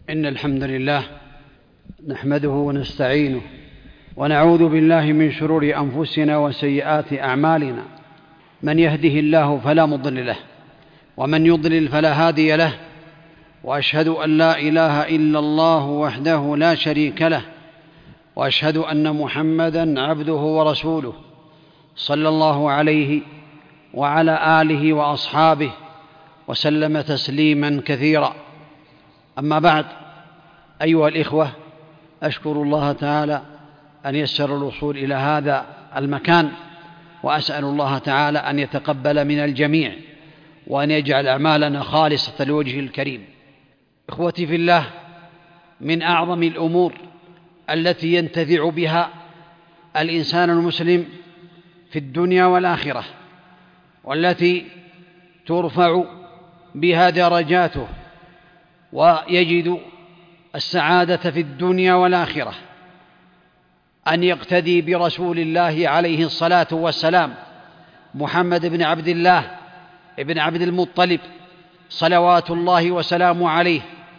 إن الحمد لله نحمده ونستعينه ونعوذ بالله من شرور أنفسنا وسيئات أعمالنا. من يهده الله فلا مضل له ومن يضلل فلا هادي له، وأشهد أن لا إله إلا الله وحده لا شريك له، وأشهد أن محمدًا عبده ورسوله صلى الله عليه وعلى آله وأصحابه وسلم تسليمًا كثيرا. أما بعد، أيها الإخوة، أشكر الله تعالى أن يسر الوصول إلى هذا المكان، وأسأل الله تعالى أن يتقبل من الجميع وأن يجعل أعمالنا خالصة لوجهه الكريم. إخوتي في الله، من أعظم الأمور التي ينتفع بها الإنسان المسلم في الدنيا والآخرة، والتي ترفع بها درجاته ويجد السعادة في الدنيا والآخرة، أن يقتدي برسول الله عليه الصلاة والسلام محمد بن عبد الله بن عبد المطلب صلوات الله وسلامه عليه.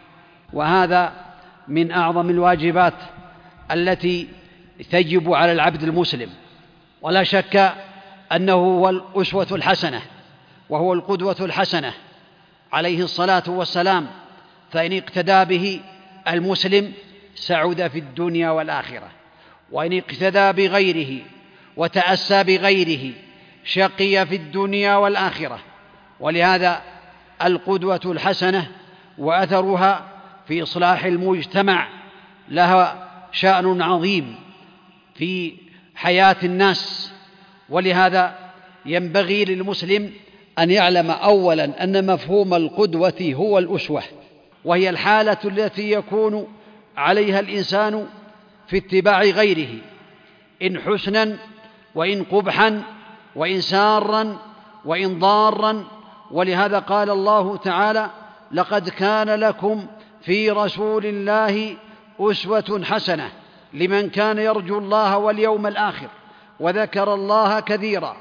وهذا من أعظم الواجبات التي تجب على العبد المسلم، ولا شك أنه هو الأسوة الحسنة وهو القدوة الحسنة عليه الصلاة والسلام، فإن اقتدى به المسلم سعد في الدنيا والآخرة، وإن اقتدى بغيره وتأسى بغيره شقي في الدنيا والآخرة. ولهذا القدوة الحسنة وأثرها في إصلاح المجتمع لها شأن عظيم في حياة الناس. ولهذا ينبغي للمسلم أن يعلم أولاً أن مفهوم القدوة هو الأسوة، وهي الحالة التي يكون عليها الإنسان في اتباع غيره، إن حسناً وإن قبحاً، وإن ساراً وإن ضاراً. ولهذا قال الله تعالى: لقد كان لكم في رسول الله أسوة حسنة لمن كان يرجو الله واليوم الآخر وذكر الله كثيرا.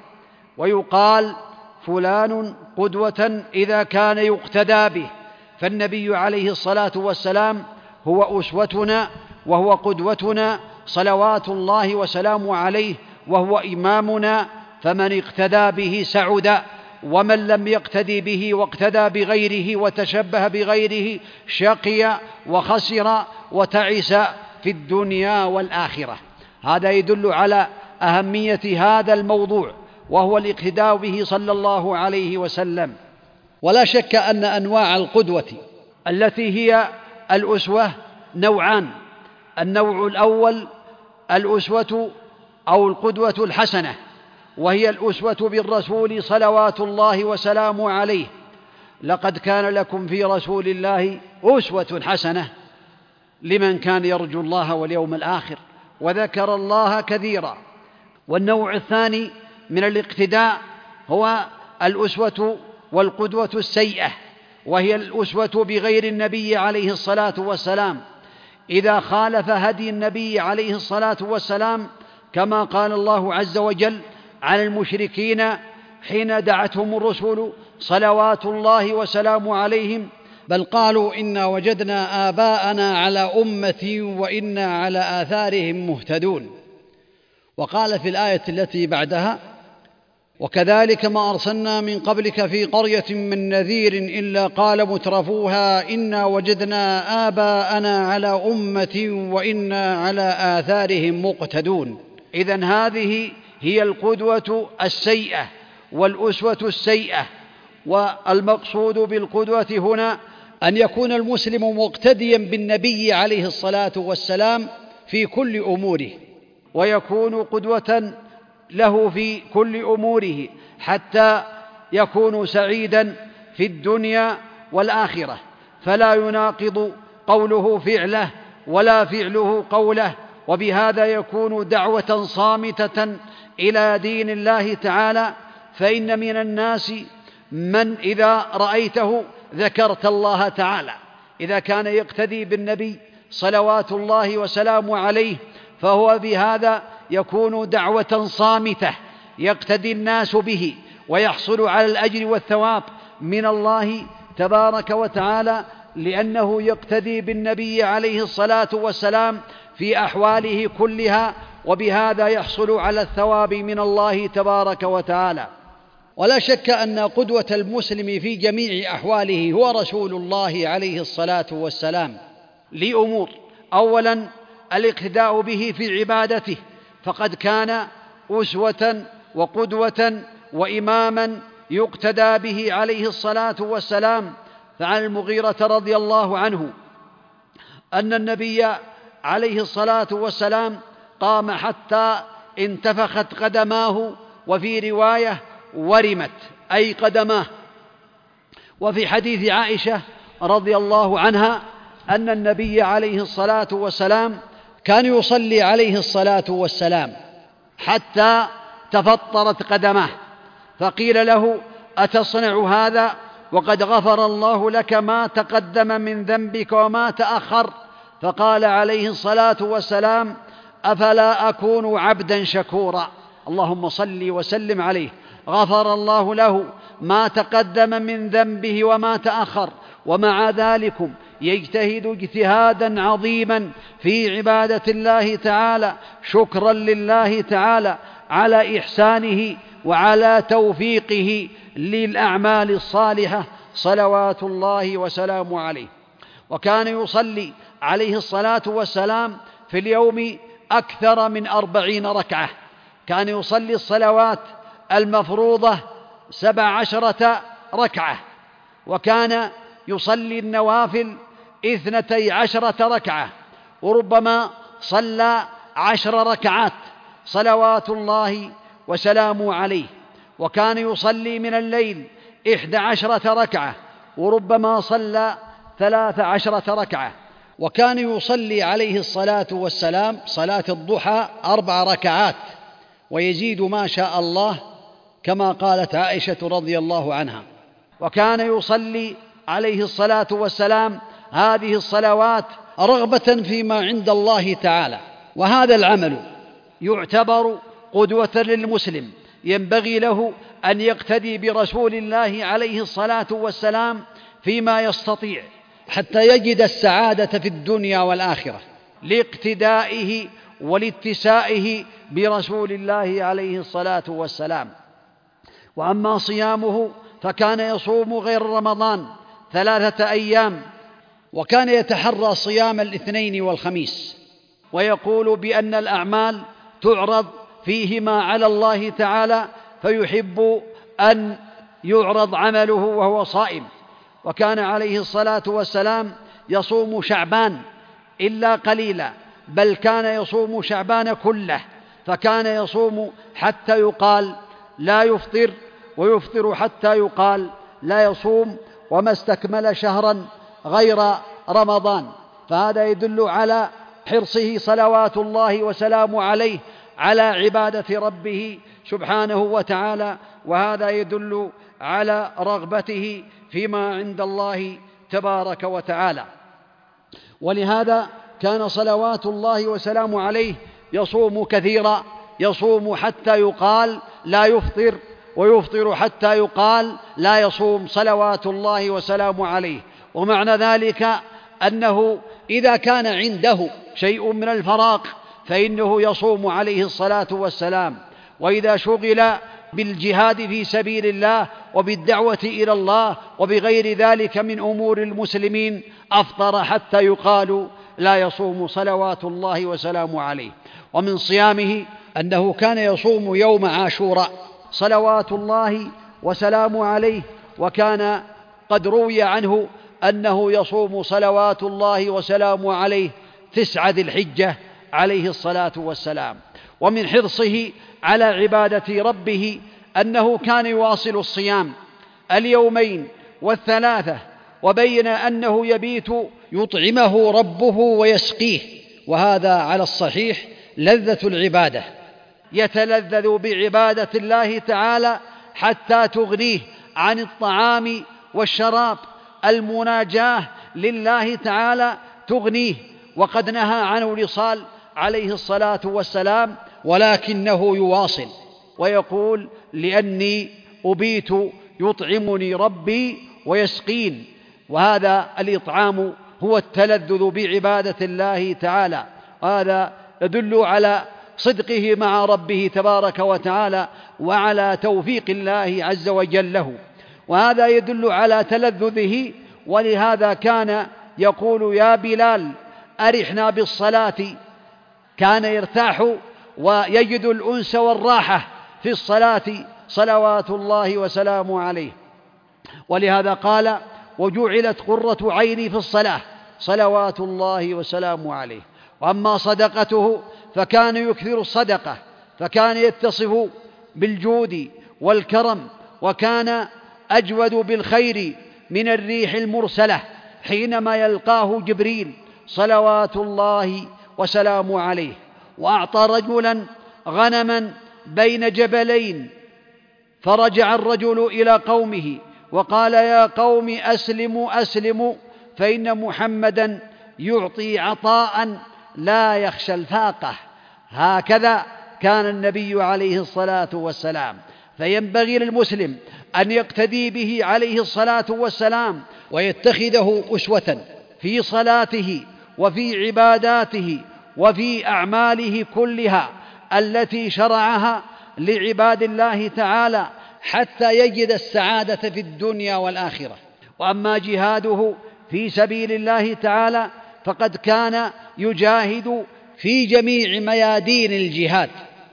ويقال فلان قدوة إذا كان يقتدى به، فالنبي عليه الصلاة والسلام هو أسوتنا وهو قدوتنا صلوات الله وسلامه عليه، وهو إمامنا، فمن اقتدى به سعد، ومن لم يقتدي به واقتدى بغيره وتشبه بغيره شقي وخسر وتعس في الدنيا والآخرة. هذا يدل على أهمية هذا الموضوع، وهو الاقتداء به صلى الله عليه وسلم. ولا شك أن أنواع القدوة التي هي الأسوة نوعان: النوع الأول الأسوة أو القدوة الحسنة، وهي الأسوة بالرسول صلوات الله وسلامه عليه. لقد كان لكم في رسول الله أسوة حسنة لمن كان يرجو الله واليوم الآخر وذكر الله كثيرا. والنوع الثاني من الاقتداء هو الأسوة والقدوة السيئة، وهي الأسوة بغير النبي عليه الصلاة والسلام إذا خالف هدي النبي عليه الصلاة والسلام، كما قال الله عز وجل عن المشركين حين دعتهم الرسل صلوات الله وسلامه عليهم: بل قالوا إنا وجدنا آباءنا على أمة وإنا على آثارهم مهتدون. وقال في الآية التي بعدها: وكذلك ما أرسلنا من قبلك في قرية من نذير إلا قال مترفوها إنا وجدنا آباءنا على أمة وإنا على آثارهم مقتدون. إذن هذه هي القدوة السيئة والأسوة السيئة. والمقصود بالقدوة هنا أن يكون المسلم مقتديا بالنبي عليه الصلاة والسلام في كل أموره، ويكون قدوة له في كل أموره حتى يكون سعيدا في الدنيا والآخرة، فلا يناقض قوله فعله ولا فعله قوله. وبهذا يكون دعوة صامتة إلى دين الله تعالى. فإن من الناس من إذا رأيته ذكرت الله تعالى، إذا كان يقتدي بالنبي صلوات الله وسلامه عليه، فهو بهذا يكون دعوة صامتة يقتدي الناس به، ويحصل على الأجر والثواب من الله تبارك وتعالى لأنه يقتدي بالنبي عليه الصلاة والسلام في أحواله كلها، وبهذا يحصل على الثواب من الله تبارك وتعالى. ولا شك أن قدوة المسلم في جميع أحواله هو رسول الله عليه الصلاة والسلام لأمور: أولا الاقتداء به في عبادته، فقد كان أسوة وقدوة وإماما يقتدى به عليه الصلاة والسلام. فعن المغيرة رضي الله عنه أن النبي عليه الصلاة والسلام قام حتى انتفخت قدماه، وفي رواية ورمت أي قدماه. وفي حديث عائشة رضي الله عنها أن النبي عليه الصلاة والسلام كان يصلي عليه الصلاة والسلام حتى تفطرت قدماه، فقيل له: أتصنع هذا وقد غفر الله لك ما تقدم من ذنبك وما تأخر؟ فقال عليه الصلاة والسلام: أفلا أكون عبدا شكورا؟ اللهم صل وسلم عليه. غفر الله له ما تقدم من ذنبه وما تأخر، ومع ذلك يجتهد اجتهادا عظيما في عبادة الله تعالى، شكرا لله تعالى على إحسانه وعلى توفيقه للأعمال الصالحة، صلوات الله وسلامه عليه. وكان يصلي عليه الصلاة والسلام في اليوم أكثر من 40 ركعة. كان يصلي الصلوات المفروضة 17 ركعة، وكان يصلي النوافل 12 ركعة، وربما صلى 10 ركعات صلوات الله وسلامه عليه. وكان يصلي من الليل 11 ركعة، وربما صلى 13 ركعة. وكان يصلي عليه الصلاة والسلام صلاة الضحى 4 ركعات، ويزيد ما شاء الله كما قالت عائشة رضي الله عنها. وكان يصلي عليه الصلاة والسلام هذه الصلوات رغبة فيما عند الله تعالى. وهذا العمل يعتبر قدوة للمسلم، ينبغي له أن يقتدي برسول الله عليه الصلاة والسلام فيما يستطيع حتى يجد السعادة في الدنيا والآخرة، لاقتدائه ولاتسائه برسول الله عليه الصلاة والسلام. وأما صيامه فكان يصوم غير رمضان 3 أيام، وكان يتحرى صيام الاثنين والخميس، ويقول بأن الأعمال تعرض فيهما على الله تعالى، فيحب أن يعرض عمله وهو صائم. وكان عليه الصلاة والسلام يصوم شعبان إلا قليلا، بل كان يصوم شعبان كله، فكان يصوم حتى يقال لا يفطر، ويفطر حتى يقال لا يصوم، وما استكمل شهرا غير رمضان. فهذا يدل على حرصه صلوات الله وسلامه عليه على عبادة ربه سبحانه وتعالى، وهذا يدل على رغبته فيما عند الله تبارك وتعالى. ولهذا كان صلوات الله وسلامه عليه يصوم كثيرا، يصوم حتى يقال لا يفطر، ويفطر حتى يقال لا يصوم، صلوات الله وسلامه عليه. ومعنى ذلك أنه إذا كان عنده شيء من الفراغ فإنه يصوم عليه الصلاة والسلام، وإذا شغل بالجهاد في سبيل الله وبالدعوة إلى الله وبغير ذلك من أمور المسلمين أفطر حتى يقال لا يصوم، صلوات الله وسلامه عليه. ومن صيامه أنه كان يصوم يوم عاشوراء صلوات الله وسلامه عليه، وكان قد روي عنه أنه يصوم صلوات الله وسلامه عليه 9 ذي الحجة عليه الصلاة والسلام. ومن حرصه على عبادة ربه أنه كان يواصل الصيام 2 و3، وبين أنه يبيت يطعمه ربه ويسقيه، وهذا على الصحيح لذة العبادة، يتلذذ بعبادة الله تعالى حتى تغنيه عن الطعام والشراب. المناجاة لله تعالى تغنيه، وقد نهى عن الوصال عليه الصلاة والسلام، ولكنه يواصل ويقول: لأني أبيت يطعمني ربي ويسقين. وهذا الإطعام هو التلذذ بعبادة الله تعالى، وهذا يدل على صدقه مع ربه تبارك وتعالى وعلى توفيق الله عز وجل له، وهذا يدل على تلذذه. ولهذا كان يقول: يا بلال أرحنا بالصلاة. كان يرتاح ويجد الأنس والراحة في الصلاة صلوات الله وسلامه عليه. ولهذا قال: وجعلت قرة عيني في الصلاة صلوات الله وسلامه عليه. وأما صدقته فكان يكثر الصدقة، فكان يتصف بالجود والكرم، وكان أجود بالخير من الريح المرسلة حينما يلقاه جبريل صلوات الله وسلامه عليه. وأعطى رجلا غنما بين جبلين، فرجع الرجل إلى قومه وقال: يا قوم أسلموا أسلموا، فإن محمدا يعطي عطاء لا يخشى الفاقة. هكذا كان النبي عليه الصلاة والسلام، فينبغي للمسلم أن يقتدي به عليه الصلاة والسلام ويتخذه أسوة في صلاته وفي عباداته وفي أعماله كلها التي شرعها لعباد الله تعالى حتى يجد السعادة في الدنيا والآخرة. وأما جهاده في سبيل الله تعالى فقد كان يجاهد في جميع ميادين الجهاد.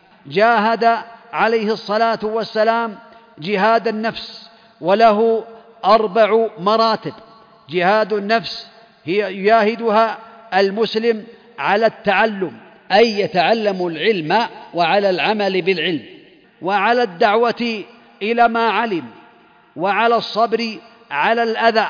جاهد عليه الصلاة والسلام جهاد النفس، وله 4 مراتب. جهاد النفس هي يجاهدها المسلم على التعلم، أي يتعلم العلم، وعلى العمل بالعلم، وعلى الدعوة إلى ما علم، وعلى الصبر على الأذى.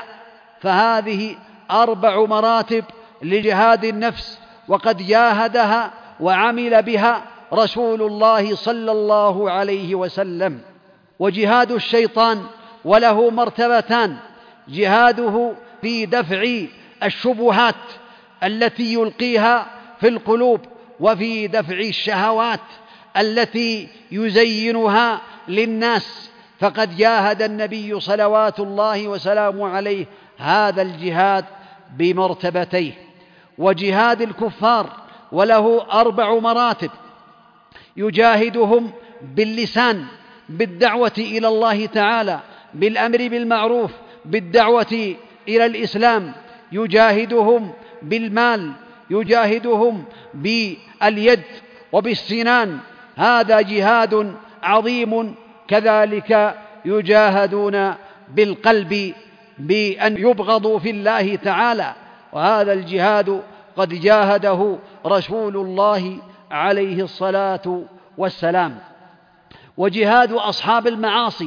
فهذه 4 مراتب لجهاد النفس، وقد جاهدها وعمل بها رسول الله صلى الله عليه وسلم. وجهاد الشيطان وله مرتبتان: جهاده في دفع الشبهات التي يلقيها في القلوب، وفي دفع الشهوات التي يزينها للناس. فقد جاهد النبي صلوات الله وسلامه عليه هذا الجهاد بمرتبتيه. وجهاد الكفار وله 4 مراتب: يجاهدهم باللسان بالدعوة إلى الله تعالى، بالأمر بالمعروف، بالدعوة إلى الإسلام. يجاهدهم بالمال، يجاهدهم باليد وبالسنان، هذا جهاد عظيم. كذلك يجاهدون بالقلب بأن يبغضوا في الله تعالى، وهذا الجهاد قد جاهده رسول الله عليه الصلاة والسلام. وجهاد أصحاب المعاصي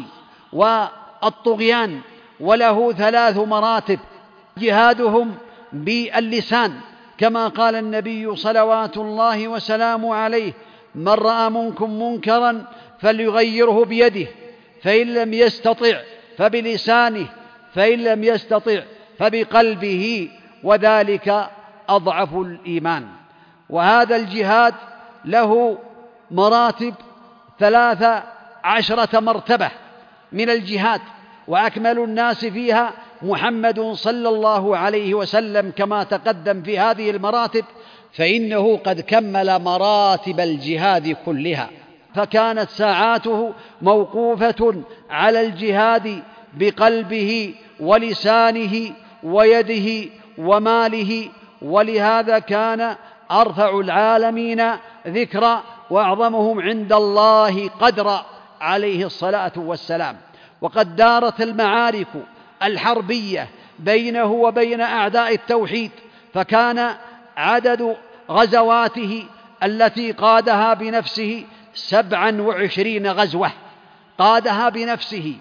والطغيان وله 3 مراتب: جهادهم باللسان، كما قال النبي صلوات الله وسلامه عليه: من رأى منكم منكرا فليغيره بيده، فإن لم يستطع فبلسانه، فإن لم يستطع فبقلبه، وذلك أضعف الإيمان. وهذا الجهاد له مراتب 13 مرتبة من الجهاد، وأكمل الناس فيها محمد صلى الله عليه وسلم كما تقدم في هذه المراتب، فإنه قد كمل مراتب الجهاد كلها، فكانت ساعاته موقوفة على الجهاد بقلبه ولسانه ويده وماله. ولهذا كان أرفع العالمين ذكرا وأعظمهم عند الله قدرا عليه الصلاة والسلام. وقد دارت المعارك الحربية بينه وبين أعداء التوحيد، فكان عدد غزواته التي قادها بنفسه 27 غزوة، قادها بنفسه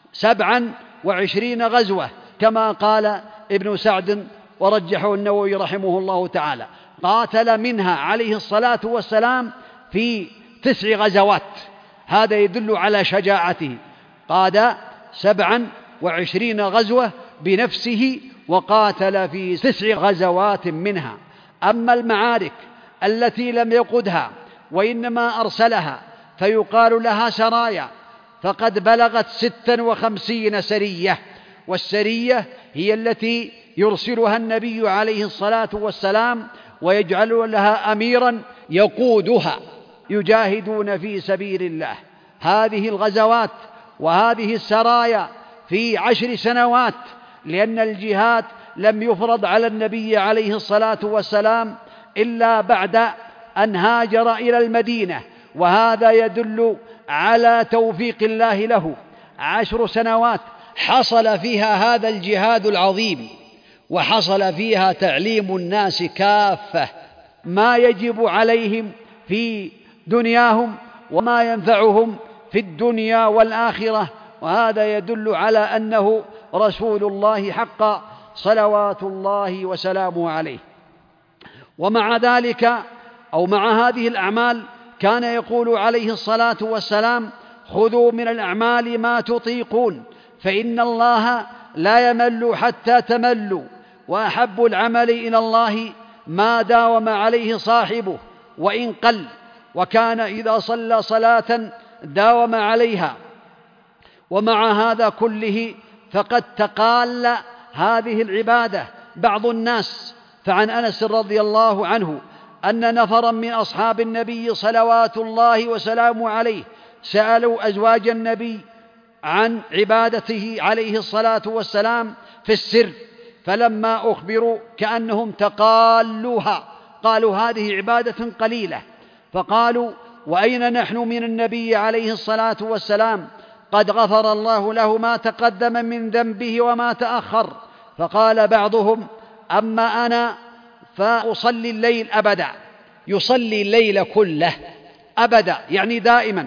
27 غزوة، كما قال ابن سعد ورجحه النووي رحمه الله تعالى. قاتل منها عليه الصلاة والسلام في 9 غزوات، هذا يدل على شجاعته. قاد 27 غزوة بنفسه وقاتل في 9 غزوات منها. أما المعارك التي لم يقدها وإنما أرسلها فيقال لها سرايا، فقد بلغت 56 سرية، والسرية هي التي يرسلها النبي عليه الصلاة والسلام ويجعل لها أميرا يقودها يجاهدون في سبيل الله. هذه الغزوات وهذه السرايا في 10 سنوات، لأن الجهاد لم يفرض على النبي عليه الصلاة والسلام إلا بعد أن هاجر إلى المدينة، وهذا يدل على توفيق الله له. 10 سنوات حصل فيها هذا الجهاد العظيم، وحصل فيها تعليم الناس كافة ما يجب عليهم في دنياهم وما ينفعهم في الدنيا والآخرة، وهذا يدل على أنه رسول الله حقا صلوات الله وسلامه عليه. ومع ذلك أو مع هذه الأعمال كان يقول عليه الصلاة والسلام: خذوا من الأعمال ما تطيقون فإن الله لا يمل حتى تملوا، وأحب العمل إلى الله ما داوم عليه صاحبه وإن قل. وكان إذا صلى صلاة داوم عليها. ومع هذا كله فقد تقال هذه العبادة بعض الناس. فعن أنس رضي الله عنه أن نفرا من أصحاب النبي صلوات الله وسلامه عليه سألوا أزواج النبي عن عبادته عليه الصلاة والسلام في السر، فلما أخبروا كأنهم تقالوها، قالوا هذه عبادة قليلة. فقالوا: وأين نحن من النبي عليه الصلاة والسلام؟ قد غفر الله له ما تقدم من ذنبه وما تأخر. فقال بعضهم: أما أنا فأصلي الليل أبدا، يصلي الليل كله أبدا يعني دائما.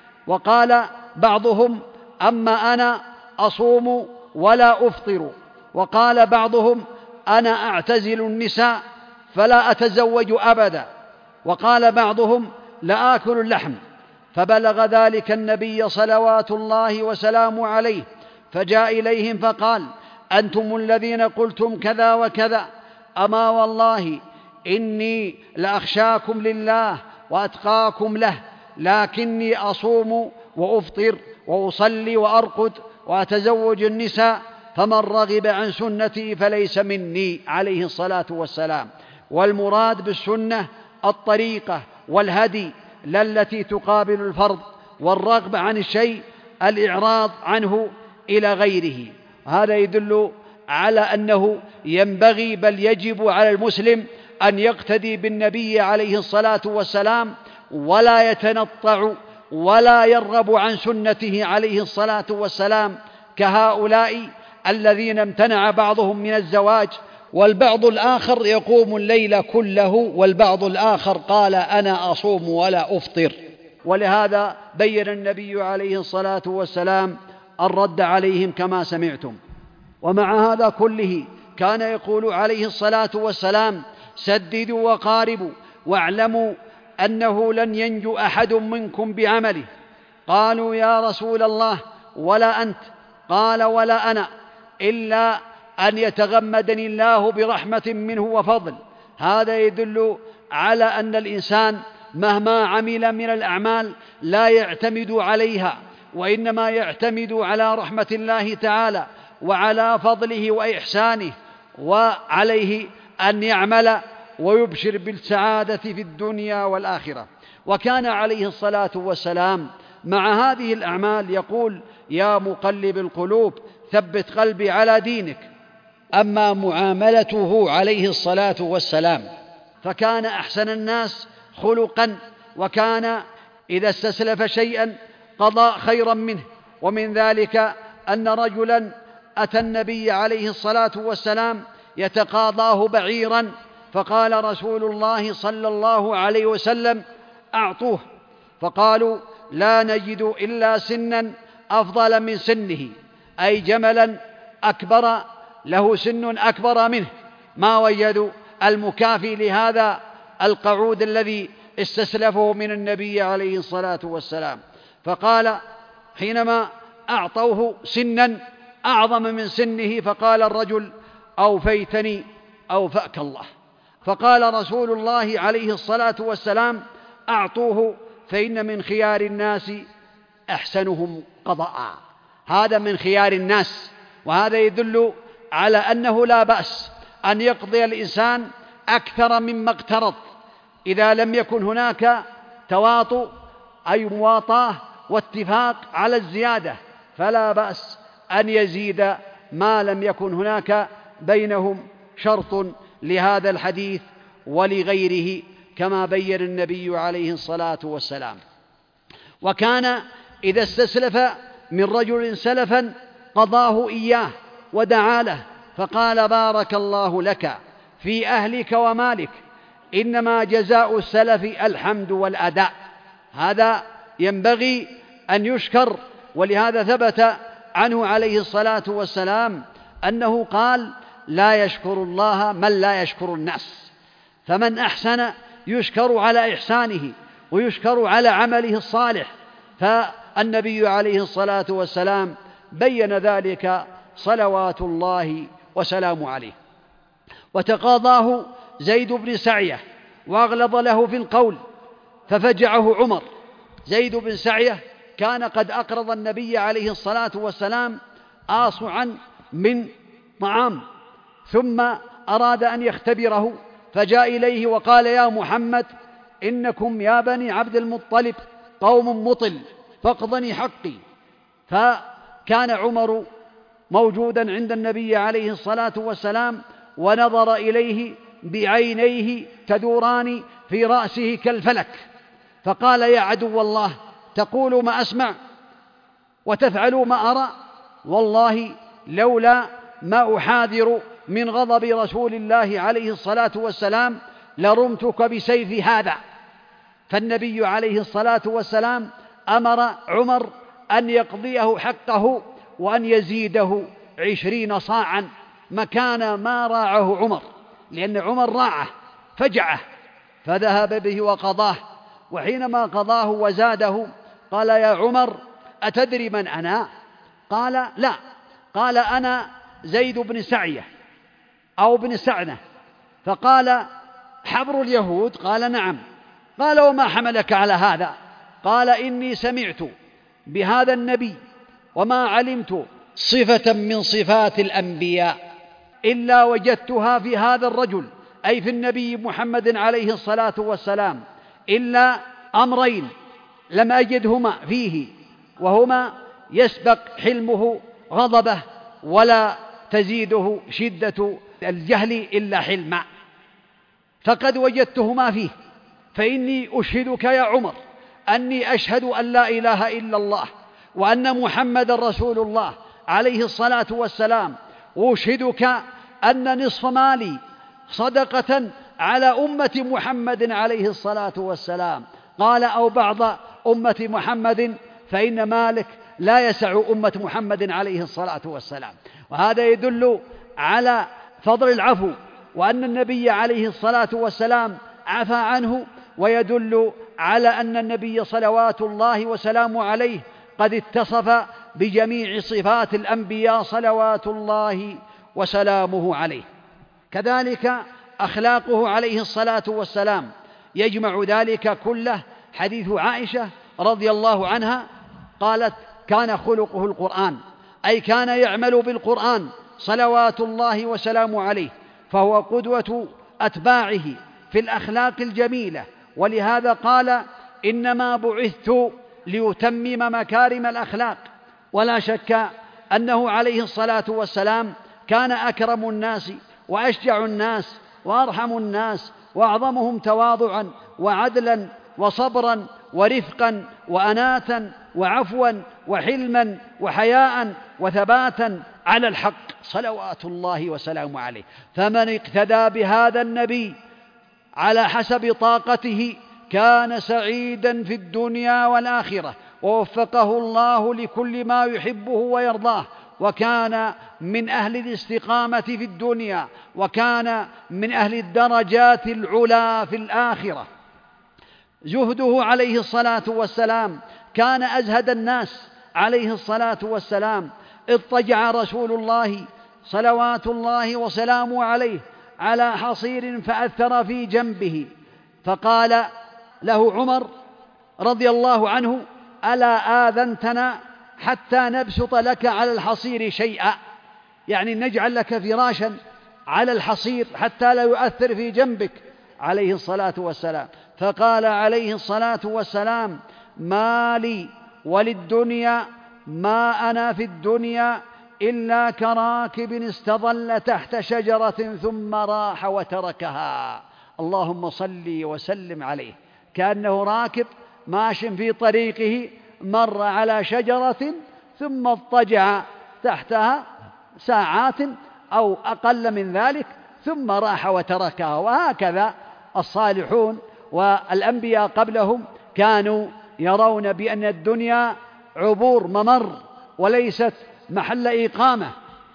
وقال بعضهم: أما أنا أصوم ولا أفطر. وقال بعضهم: أنا أعتزل النساء فلا أتزوج أبدا. وقال بعضهم: لا آكل اللحم. فبلغ ذلك النبي صلوات الله وسلامه عليه، فجاء إليهم فقال: أنتم الذين قلتم كذا وكذا، أما والله إني لأخشاكم لله وأتقاكم له، لكني أصوم وأفطر وأصلي وأرقد وأتزوج النساء، فمن رغب عن سنتي فليس مني عليه الصلاة والسلام. والمراد بالسنة الطريقة والهدي، لا التي تقابل الفرض، والرغبة عن الشيء الإعراض عنه إلى غيره. هذا يدل على أنه ينبغي بل يجب على المسلم أن يقتدي بالنبي عليه الصلاة والسلام، ولا يتنطع ولا يرغب عن سنته عليه الصلاة والسلام، كهؤلاء الذين امتنع بعضهم من الزواج، والبعض الآخر يقوم الليل كله، والبعض الآخر قال: أنا أصوم ولا أفطر. ولهذا بين النبي عليه الصلاة والسلام الرد عليهم كما سمعتم. ومع هذا كله كان يقول عليه الصلاة والسلام: سددوا وقاربوا، واعلموا أنه لن ينجو أحد منكم بعمله. قالوا: يا رسول الله ولا أنت؟ قال: ولا أنا، إلا أن يتغمدني الله برحمة منه وفضل. هذا يدل على أن الإنسان مهما عمل من الأعمال لا يعتمد عليها، وإنما يعتمد على رحمة الله تعالى وعلى فضله وإحسانه، وعليه أن يعمل ويبشر بالسعادة في الدنيا والآخرة. وكان عليه الصلاة والسلام مع هذه الأعمال يقول: يا مقلب القلوب ثبت قلبي على دينك. أما معاملته عليه الصلاة والسلام فكان أحسن الناس خلقا، وكان إذا استسلف شيئا قضى خيرا منه. ومن ذلك أن رجلا أتى النبي عليه الصلاة والسلام يتقاضاه بعيرا، فقال رسول الله صلى الله عليه وسلم: أعطوه. فقالوا: لا نجد إلا سنا أفضل من سنه، أي جملا أكبر له سن أكبر منه. ما وجدوا المكافي لهذا القعود الذي استسلفه من النبي عليه الصلاة والسلام. فقال حينما أعطوه سنا أعظم من سنه، فقال الرجل: أوفيتني أوفأك الله. فقال رسول الله عليه الصلاة والسلام: أعطوه فإن من خيار الناس أحسنهم قضاء. هذا من خيار الناس، وهذا يدل على أنه لا بأس أن يقضي الإنسان أكثر مما اقترض إذا لم يكن هناك تواطؤ أي مواطاة واتفاق على الزيادة، فلا بأس أن يزيد ما لم يكن هناك بينهم شرط لهذا الحديث ولغيره كما بين النبي عليه الصلاة والسلام. وكان إذا استسلف من رجل سلفا قضاه إياه ودعا له فقال: بارك الله لك في أهلك ومالك، إنما جزاء السلف الحمد والأداء. هذا ينبغي أن يشكر، ولهذا ثبت عنه عليه الصلاة والسلام أنه قال: لا يشكر الله من لا يشكر الناس. فمن أحسن يشكر على إحسانه ويشكر على عمله الصالح، فالنبي عليه الصلاة والسلام بين ذلك صلوات الله وسلامه عليه. وتقاضاه زيد بن سعية وأغلظ له في القول ففجعه عمر. زيد بن سعية كان قد أقرض النبي عليه الصلاة والسلام آصعا من طعام، ثم أراد أن يختبره فجاء إليه وقال: يا محمد، إنكم يا بني عبد المطلب قوم مطل، فاقضني حقي. فكان عمر موجودا عند النبي عليه الصلاة والسلام ونظر إليه بعينيه تدوران في رأسه كالفلك، فقال: يا عدو الله، تقول ما أسمع وتفعل ما أرى، والله لولا ما أحاذر من غضب رسول الله عليه الصلاة والسلام لرمتك بسيف هذا. فالنبي عليه الصلاة والسلام أمر عمر أن يقضيه حقه وأن يزيده 20 صاعا مكان ما راعه عمر، لأن عمر راعه فجعه فذهب به وقضاه. وحينما قضاه وزاده قال: يا عمر، أتدري من أنا؟ قال: لا. قال: أنا زيد بن سعية أو بن سعنة. فقال: حبر اليهود؟ قال: نعم. قال: وما حملك على هذا؟ قال: إني سمعت بهذا النبي وما علمت صفة من صفات الأنبياء إلا وجدتها في هذا الرجل، أي في النبي محمد عليه الصلاة والسلام، إلا أمرين لم أجدهما فيه، وهما يسبق حلمه غضبه ولا تزيده شدة الجهل إلا حلما، فقد وجدتهما فيه. فإني أشهدك يا عمر أني أشهد أن لا إله إلا الله وأن محمد رسول الله عليه الصلاة والسلام، وأشهدك أن نصف مالي صدقة على أمة محمد عليه الصلاة والسلام. قال: أو بعض أمة محمد، فإن مالك لا يسع أمة محمد عليه الصلاة والسلام. وهذا يدل على فضل العفو وأن النبي عليه الصلاة والسلام عفى عنه، ويدل على أن النبي صلوات الله وسلامه عليه قد اتصف بجميع صفات الأنبياء صلوات الله وسلامه عليه. كذلك أخلاقه عليه الصلاة والسلام يجمع ذلك كله. حديث عائشة رضي الله عنها قالت: كان خلقه القرآن، أي كان يعمل بالقرآن صلوات الله وسلامه عليه، فهو قدوة أتباعه في الأخلاق الجميلة. ولهذا قال: إنما بعثت ليتمم مكارم الأخلاق. ولا شك أنه عليه الصلاة والسلام كان أكرم الناس وأشجع الناس وأرحم الناس وأعظمهم تواضعا وعدلا وصبرا ورفقا وأناة وعفوا وحلما وحياء وثباتا على الحق صلوات الله وسلامه عليه. فمن اقتدى بهذا النبي على حسب طاقته كان سعيدا في الدنيا والآخرة، ووفقه الله لكل ما يحبه ويرضاه، وكان من أهل الاستقامة في الدنيا، وكان من أهل الدرجات العلى في الآخرة. زهده عليه الصلاة والسلام كان أزهد الناس عليه الصلاة والسلام. اضطجع رسول الله صلوات الله وسلامه عليه على حصير فأثر في جنبه، فقال له عمر رضي الله عنه: ألا آذنتنا حتى نبسط لك على الحصير شيئا؟ يعني نجعل لك فراشا على الحصير حتى لا يؤثر في جنبك عليه الصلاة والسلام. فقال عليه الصلاة والسلام: ما لي وللدنيا ما أنا في الدنيا إلا كراكب استظل تحت شجرة ثم راح وتركها. اللهم صل وسلم عليه. كأنه راكب ماش في طريقه، مر على شجرة ثم اضطجع تحتها ساعات أو أقل من ذلك ثم راح وتركها. وهكذا الصالحون والأنبياء قبلهم كانوا يرون بأن الدنيا عبور ممر وليست محل إقامة.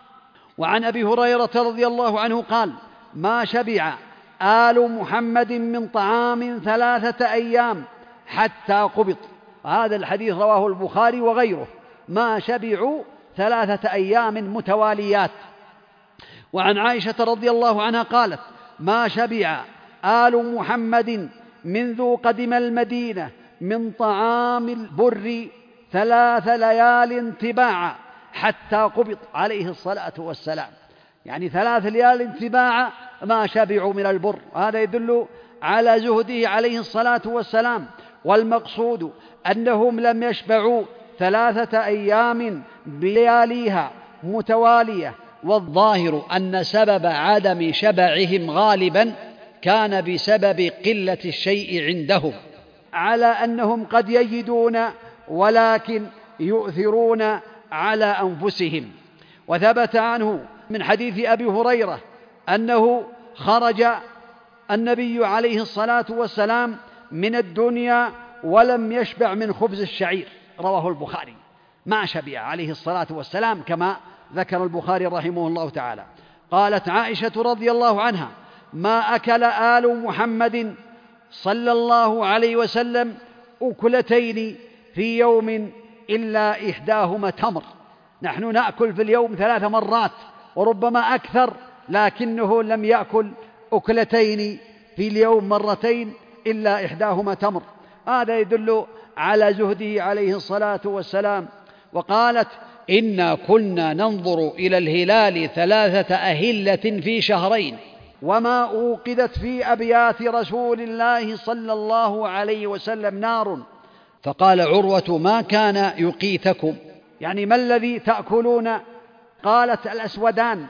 وعن أبي هريرة رضي الله عنه قال: ما شبع آل محمد من طعام 3 أيام حتى قبض. هذا الحديث رواه البخاري وغيره. ما شبعوا 3 أيام متواليات. وعن عائشة رضي الله عنها قالت: ما شبع آل محمد منذ قدم المدينة من طعام البر 3 ليال تباعا حتى قبض عليه الصلاة والسلام. يعني 3 ليال تباعا ما شبعوا من البر. هذا يدل على زهده عليه الصلاة والسلام. والمقصود أنهم لم يشبعوا 3 أيام بلياليها متوالية. والظاهر أن سبب عدم شبعهم غالبا كان بسبب قلة الشيء عندهم، على أنهم قد يجدون ولكن يؤثرون على أنفسهم. وثبت عنه من حديث أبي هريرة أنه خرج النبي عليه الصلاة والسلام من الدنيا ولم يشبع من خبز الشعير، رواه البخاري. ما شبع عليه الصلاة والسلام كما ذكر البخاري رحمه الله تعالى. قالت عائشة رضي الله عنها: ما أكل آل محمد صلى الله عليه وسلم أكلتين في يوم إلا إحداهما تمر. نحن نأكل في اليوم 3 مرات وربما أكثر، لكنه لم يأكل أكلتين في اليوم مرتين إلا إحداهما تمر. هذا يدل على زهده عليه الصلاة والسلام. وقالت: إنا كنا ننظر إلى الهلال 3 أهلة في شهرين وما أوقدت في أبيات رسول الله صلى الله عليه وسلم نار. فقال عروة: ما كان يقيتكم؟ يعني ما الذي تأكلون؟ قالت: الأسودان،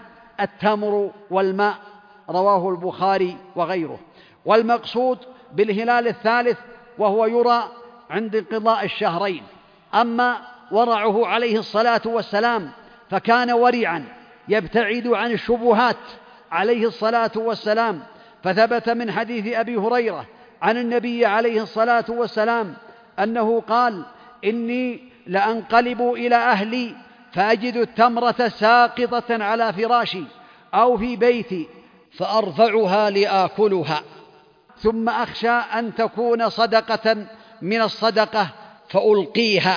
التمر والماء، رواه البخاري وغيره. والمقصود بالهلال الثالث وهو يرى عند انقضاء الشهرين. أما ورعه عليه الصلاة والسلام فكان ورعا يبتعد عن الشبهات عليه الصلاة والسلام. فثبت من حديث أبي هريرة عن النبي عليه الصلاة والسلام أنه قال: إني لأنقلب إلى أهلي فأجد التمرة ساقطة على فراشي أو في بيتي فأرفعها لآكلها، ثم أخشى أن تكون صدقة من الصدقة فألقيها.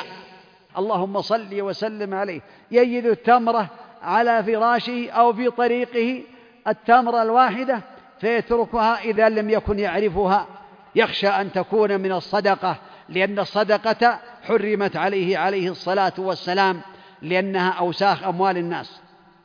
اللهم صل وسلم عليه. يجد التمرة على فراشه أو في طريقه، التمرة الواحدة، فيتركها إذا لم يكن يعرفها، يخشى أن تكون من الصدقة، لأن الصدقة حرمت عليه الصلاة والسلام لأنها أوساخ أموال الناس.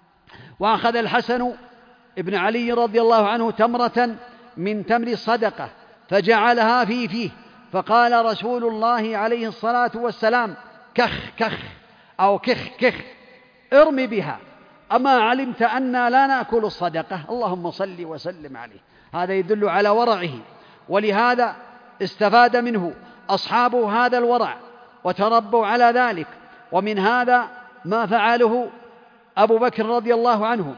وأخذ الحسن ابن علي رضي الله عنه تمرة من تمر الصدقة فجعلها في فيه، فقال رسول الله عليه الصلاة والسلام: كخ كخ أو كخ كخ، ارمي بها، أما علمت أننا لا نأكل الصدقة؟ اللهم صل وسلم عليه. هذا يدل على ورعه، ولهذا استفاد منه أصحاب هذا الورع وتربوا على ذلك. ومن هذا ما فعله أبو بكر رضي الله عنه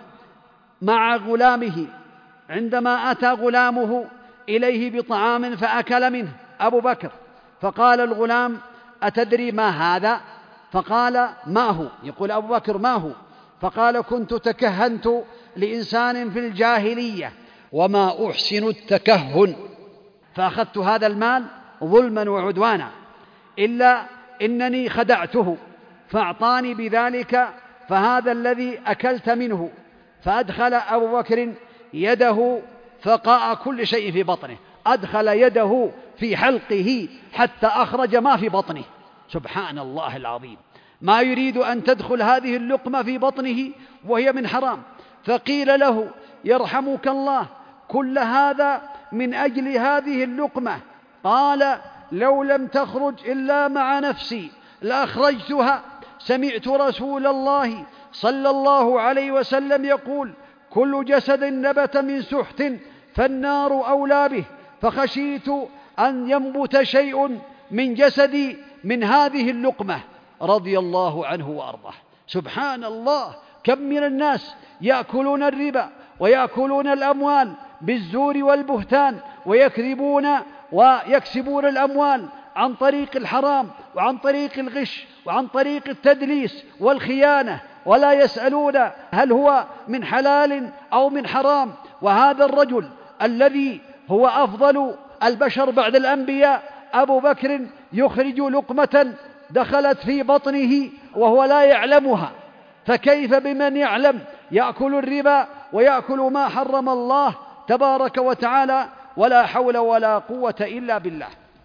مع غلامه عندما أتى غلامه إليه بطعام فأكل منه أبو بكر، فقال الغلام: أتدري ما هذا؟ فقال: ما هو؟ يقول أبو بكر: ما هو؟ فقال: كنت تكهنت لإنسان في الجاهلية وما أحسن التكهن، فأخذت هذا المال ظلما وعدوانا، إلا إنني خدعته فأعطاني بذلك، فهذا الذي أكلت منه. فأدخل أبو بكر يده فقاء كل شيء في بطنه، أدخل يده في حلقه حتى أخرج ما في بطنه. سبحان الله العظيم. ما يريد أن تدخل هذه اللقمة في بطنه وهي من حرام. فقيل له: يرحمك الله، كل هذا من أجل هذه اللقمة. قال: لو لم تخرج إلا مع نفسي لأخرجتها. سمعت رسول الله صلى الله عليه وسلم يقول: كل جسد نبت من سحت فالنار أولى به، فخشيت أن ينبت شيء من جسدي من هذه اللقمة. رضي الله عنه وأرضاه. سبحان الله، كم من الناس يأكلون الربا ويأكلون الأموال بالزور والبهتان، ويكذبون ويكسبون الأموال عن طريق الحرام وعن طريق الغش وعن طريق التدليس والخيانة، ولا يسألون هل هو من حلال أو من حرام. وهذا الرجل الذي هو أفضل البشر بعد الأنبياء، أبو بكر، يخرج لقمة دخلت في بطنه وهو لا يعلمها، فكيف بمن يعلم يأكل الربا ويأكل ما حرم الله تبارك وتعالى؟ ولا حول ولا قوة إلا بالله.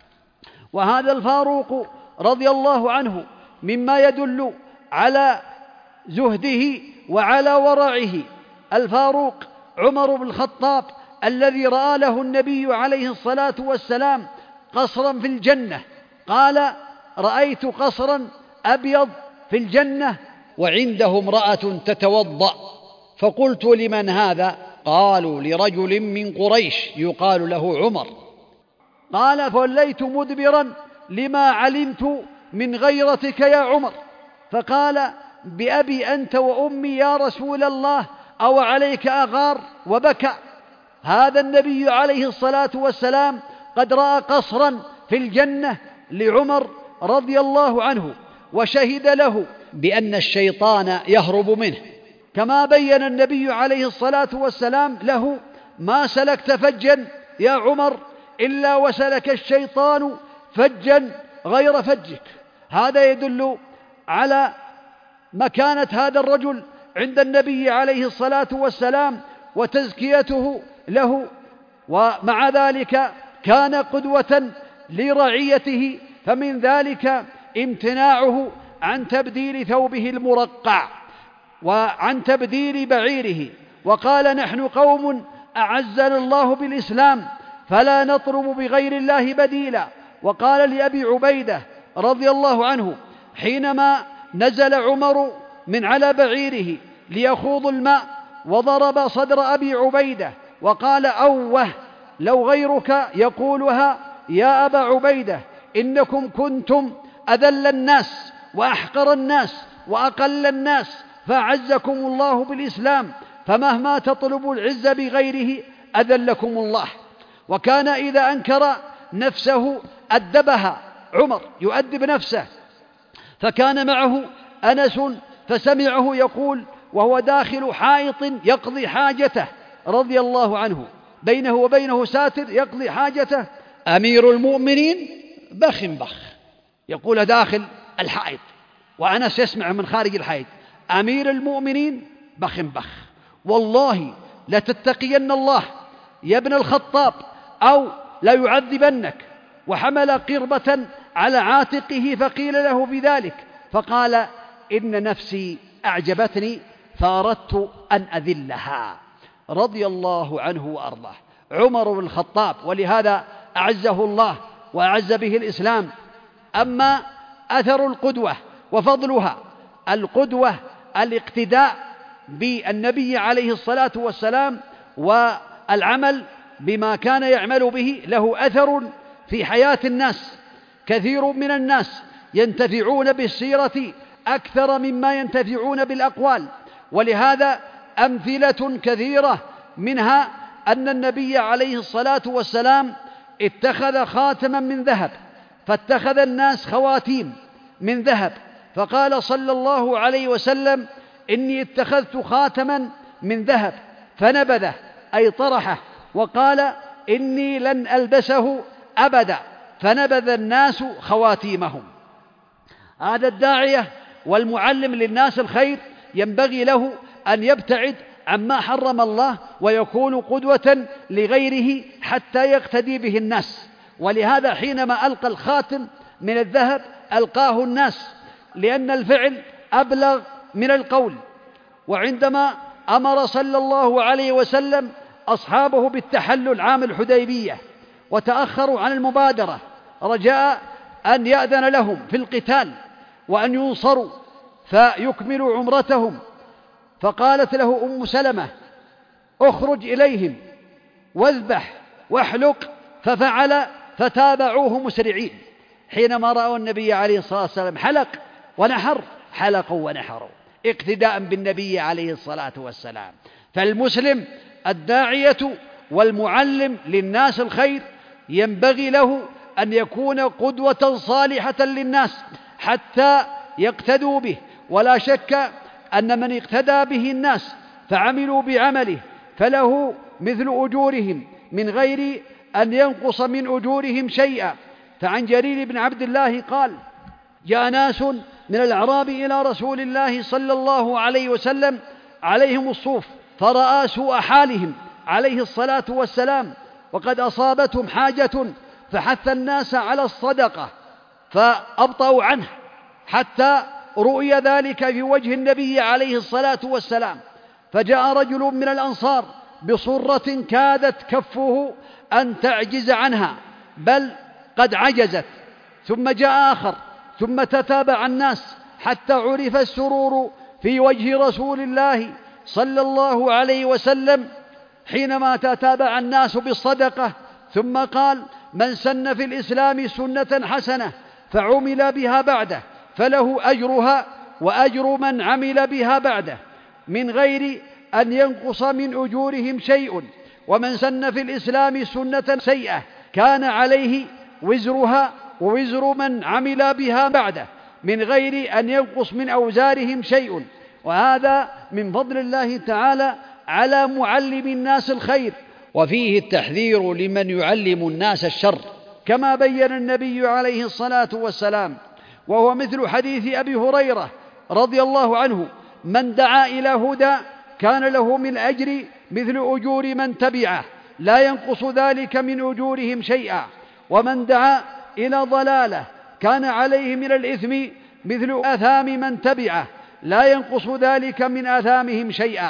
وهذا الفاروق رضي الله عنه مما يدل على زهده وعلى ورعه. الفاروق عمر بن الخطاب الذي رأى له النبي عليه الصلاة والسلام قصرا في الجنة، قال: رأيت قصرا أبيض في الجنة وعنده امرأة تتوضأ، فقلت: لمن هذا؟ قالوا: لرجل من قريش يقال له عمر. قال: فوليت مدبرا لما علمت من غيرتك يا عمر. فقال: بأبي أنت وأمي يا رسول الله، أو عليك أغار؟ وبكى. هذا النبي عليه الصلاة والسلام قد رأى قصرا في الجنة لعمر رضي الله عنه، وشهد له بأن الشيطان يهرب منه، كما بين النبي عليه الصلاة والسلام له: ما سلكت فجا يا عمر إلا وسلك الشيطان فجا غير فجك. هذا يدل على مكانة هذا الرجل عند النبي عليه الصلاة والسلام وتزكيته له. ومع ذلك كان قدوة لرعيته، فمن ذلك امتناعه عن تبديل ثوبه المرقع وعن تبديل بعيره، وقال: نحن قوم أعزنا الله بالإسلام فلا نطلب بغير الله بديلا. وقال لأبي عبيدة رضي الله عنه حينما نزل عمر من على بعيره ليخوض الماء وضرب صدر أبي عبيدة وقال: أوه لو غيرك يقولها يا أبا عبيدة، إنكم كنتم أذل الناس وأحقر الناس وأقل الناس، فأعزكم الله بالإسلام، فمهما تطلبوا العز بغيره أذلكم الله. وكان إذا أنكر نفسه أدبها. عمر يؤدب نفسه، فكان معه أنس فسمعه يقول وهو داخل حائط يقضي حاجته رضي الله عنه، بينه وبينه ساتر يقضي حاجته: أمير المؤمنين بخ بخ. يقول داخل الحائط وأنس يسمع من خارج الحائط: أمير المؤمنين بخ بخ، والله لتتقين الله يا ابن الخطاب أو لا يعذبنك. وحمل قربة على عاتقه فقيل له بذلك، فقال: إن نفسي أعجبتني فأردت أن أذلها. رضي الله عنه وأرضاه. عمر بن الخطاب، ولهذا أعزه الله وأعز به الإسلام. أما أثر القدوة وفضلها: القدوة الاقتداء بالنبي عليه الصلاة والسلام والعمل بما كان يعمل به له أثر في حياة الناس. كثير من الناس ينتفعون بالسيرة أكثر مما ينتفعون بالأقوال، ولهذا أمثلة كثيرة، منها أن النبي عليه الصلاة والسلام اتخذ خاتما من ذهب، فاتخذ الناس خواتيم من ذهب، فقال صلى الله عليه وسلم: إني اتخذت خاتما من ذهب، فنبذه أي طرحه، وقال: إني لن ألبسه أبدا، فنبذ الناس خواتيمهم. هذا الداعية والمعلم للناس الخير ينبغي له أن يبتعد عما حرم الله ويكون قدوة لغيره حتى يقتدي به الناس. ولهذا حينما ألقى الخاتم من الذهب ألقاه الناس، لأن الفعل أبلغ من القول. وعندما أمر صلى الله عليه وسلم أصحابه بالتحلل عام الحديبية وتأخروا عن المبادرة رجاء أن يأذن لهم في القتال وأن ينصروا فيكملوا عمرتهم، فقالت له أم سلمة: اخرج إليهم واذبح واحلق، ففعل فتابعوه مسرعين. حينما رأوا النبي عليه الصلاة والسلام حلق ونحر حلقوا ونحروا اقتداء بالنبي عليه الصلاة والسلام. فالمسلم الداعية والمعلم للناس الخير ينبغي له أن يكون قدوة صالحة للناس حتى يقتدوا به. ولا شك أن من اقتدى به الناس فعملوا بعمله فله مثل أجورهم من غير أن ينقص من أجورهم شيئا. فعن جرير بن عبد الله قال: جاء ناس من الأعراب إلى رسول الله صلى الله عليه وسلم عليهم الصوف، فرأى سوء حالهم عليه الصلاة والسلام وقد أصابتهم حاجة، فحث الناس على الصدقة فأبطأوا عنه حتى رؤي ذلك في وجه النبي عليه الصلاة والسلام. فجاء رجل من الأنصار بصرة كادت كفه أن تعجز عنها بل قد عجزت، ثم جاء آخر، ثم تتابع الناس حتى عرف السرور في وجه رسول الله صلى الله عليه وسلم حينما تتابع الناس بالصدقة. ثم قال: من سن في الإسلام سنة حسنة فعمل بها بعده فله أجرها وأجر من عمل بها بعده من غير أن ينقص من أجورهم شيء، ومن سن في الإسلام سنة سيئة كان عليه وزرها ووزر من عمل بها بعده من غير أن ينقص من أوزارهم شيء. وهذا من فضل الله تعالى على معلم الناس الخير، وفيه التحذير لمن يعلم الناس الشر كما بين النبي عليه الصلاة والسلام، وهو مثل حديث أبي هريرة رضي الله عنه: من دعا إلى هدى كان له من أجر مثل أجور من تبعه لا ينقص ذلك من أجورهم شيئا، ومن دعا إلى ضلالة كان عليه من الإثم مثل آثام من تبعه لا ينقص ذلك من آثامهم شيئا.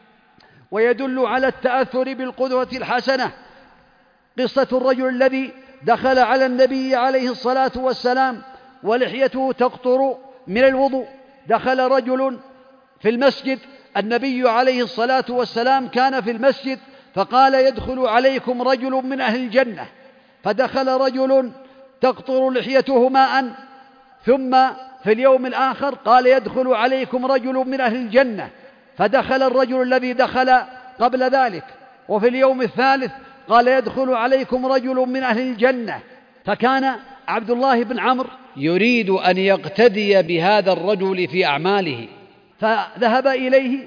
ويدل على التأثر بالقدوة الحسنة قصة الرجل الذي دخل على النبي عليه الصلاة والسلام ولحيته تقطر من الوضوء. دخل رجل في المسجد، النبي عليه الصلاة والسلام كان في المسجد، فقال: يدخل عليكم رجل من أهل الجنة. فدخل رجل تقطر لحيته ماء، ثم في اليوم الآخر قال: يدخل عليكم رجل من أهل الجنة. فدخل الرجل الذي دخل قبل ذلك، وفي اليوم الثالث قال: يدخل عليكم رجل من أهل الجنة. فكان عبد الله بن عمرو يريد أن يقتدي بهذا الرجل في أعماله، فذهب إليه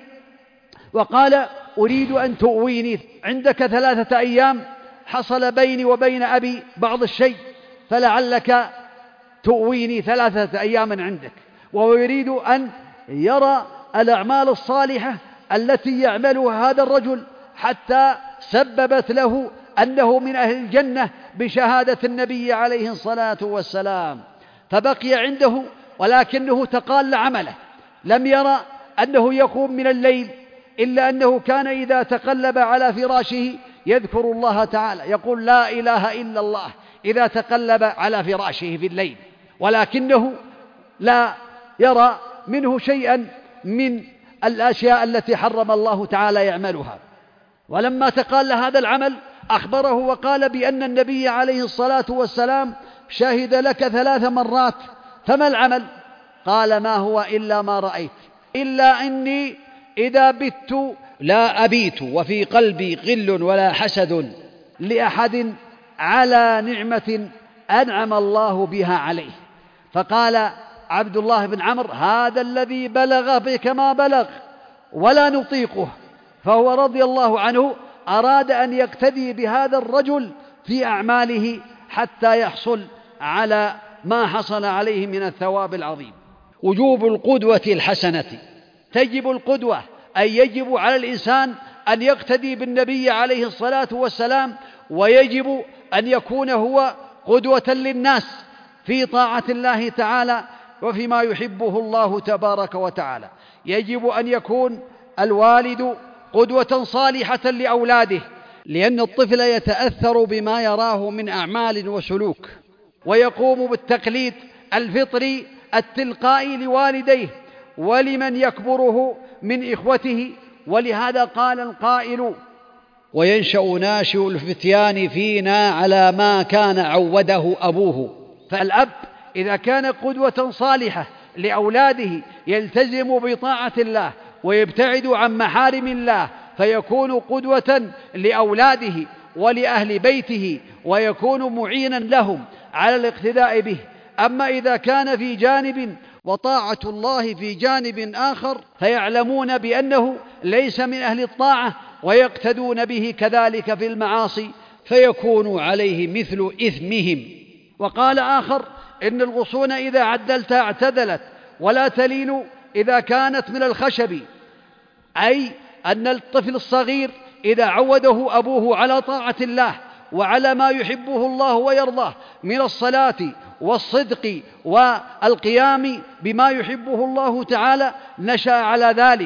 وقال: أريد أن تؤويني، عندك 3 أيام حصل بيني وبين أبي بعض الشيء، فلعلك تؤويني 3 أيام عندك. وهو يريد أن يرى الأعمال الصالحة التي يعملها هذا الرجل حتى سببت له أنه من أهل الجنة بشهادة النبي عليه الصلاة والسلام. فبقي عنده، ولكنه تقال عمله، لم يرى أنه يقوم من الليل، إلا أنه كان إذا تقلب على فراشه يذكر الله تعالى، يقول: لا إله إلا الله، إذا تقلب على فراشه في الليل، ولكنه لا يرى منه شيئا من الأشياء التي حرم الله تعالى يعملها. ولما تقال هذا العمل أخبره وقال بأن النبي عليه الصلاة والسلام شهد لك 3 مرات، فما العمل؟ قال: ما هو إلا ما رأيت، إلا إني إذا بت لا أبيت وفي قلبي غل ولا حسد لأحد على نعمة أنعم الله بها عليه. فقال عبد الله بن عمرو: هذا الذي بلغ بك ما بلغ ولا نطيقه. فهو رضي الله عنه أراد أن يقتدي بهذا الرجل في أعماله حتى يحصل على ما حصل عليه من الثواب العظيم. وجوب القدوة الحسنة. تجب القدوة، أي يجب على الإنسان أن يقتدي بالنبي عليه الصلاة والسلام، ويجب أن يكون هو قدوة للناس في طاعة الله تعالى وفيما يحبه الله تبارك وتعالى. يجب أن يكون الوالد قدوة صالحة لأولاده، لأن الطفل يتأثر بما يراه من أعمال وسلوك، ويقوم بالتقليد الفطري التلقائي لوالديه ولمن يكبره من إخوته. ولهذا قال القائل: وينشأ ناشئ الفتيان فينا على ما كان عوده أبوه. فالأب إذا كان قدوة صالحة لأولاده يلتزم بطاعة الله ويبتعد عن محارم الله، فيكون قدوة لأولاده ولأهل بيته، ويكون معينا لهم على الاقتداء به. أما إذا كان في جانب وطاعة الله في جانب آخر، فيعلمون بأنه ليس من أهل الطاعة ويقتدون به كذلك في المعاصي، فيكون عليه مثل إثمهم. وقال آخر: إن الغصون إذا عدلت اعتدلت، ولا تلين إذا كانت من الخشب. أي أن الطفل الصغير إذا عوده أبوه على طاعة الله وعلى ما يحبه الله ويرضاه من الصلاة والصدق والقيام بما يحبه الله تعالى، نشأ على ذلك.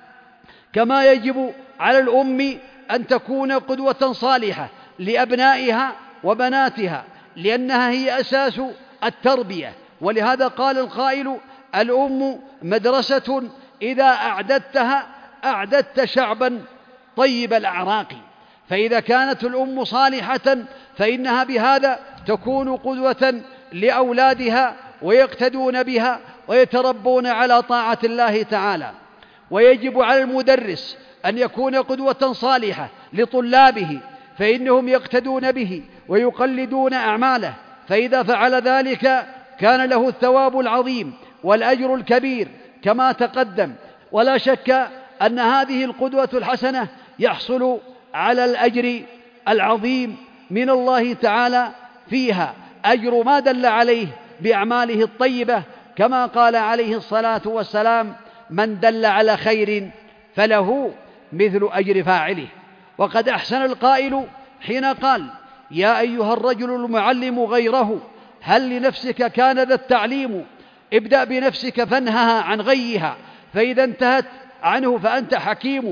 كما يجب على الأم أن تكون قدوة صالحة لأبنائها وبناتها، لأنها هي أساس التربية. ولهذا قال القائل: الأم مدرسة إذا أعددتها أعددت شعبا طيب الأعراق. فإذا كانت الأم صالحة فإنها بهذا تكون قدوة لأولادها ويقتدون بها ويتربون على طاعة الله تعالى. ويجب على المدرس أن يكون قدوة صالحة لطلابه، فإنهم يقتدون به ويقلدون أعماله، فإذا فعل ذلك كان له الثواب العظيم والأجر الكبير كما تقدم. ولا شك أن هذه القدوة الحسنة يحصل على الأجر العظيم من الله تعالى فيها، أجر ما دل عليه بأعماله الطيبة، كما قال عليه الصلاة والسلام: من دل على خير فله مثل أجر فاعله. وقد أحسن القائل حين قال: يا أيها الرجل المعلم غيره، هل لنفسك كان ذا التعليم؟ ابدأ بنفسك فانهها عن غيها، فإذا انتهت عنه فأنت حكيم.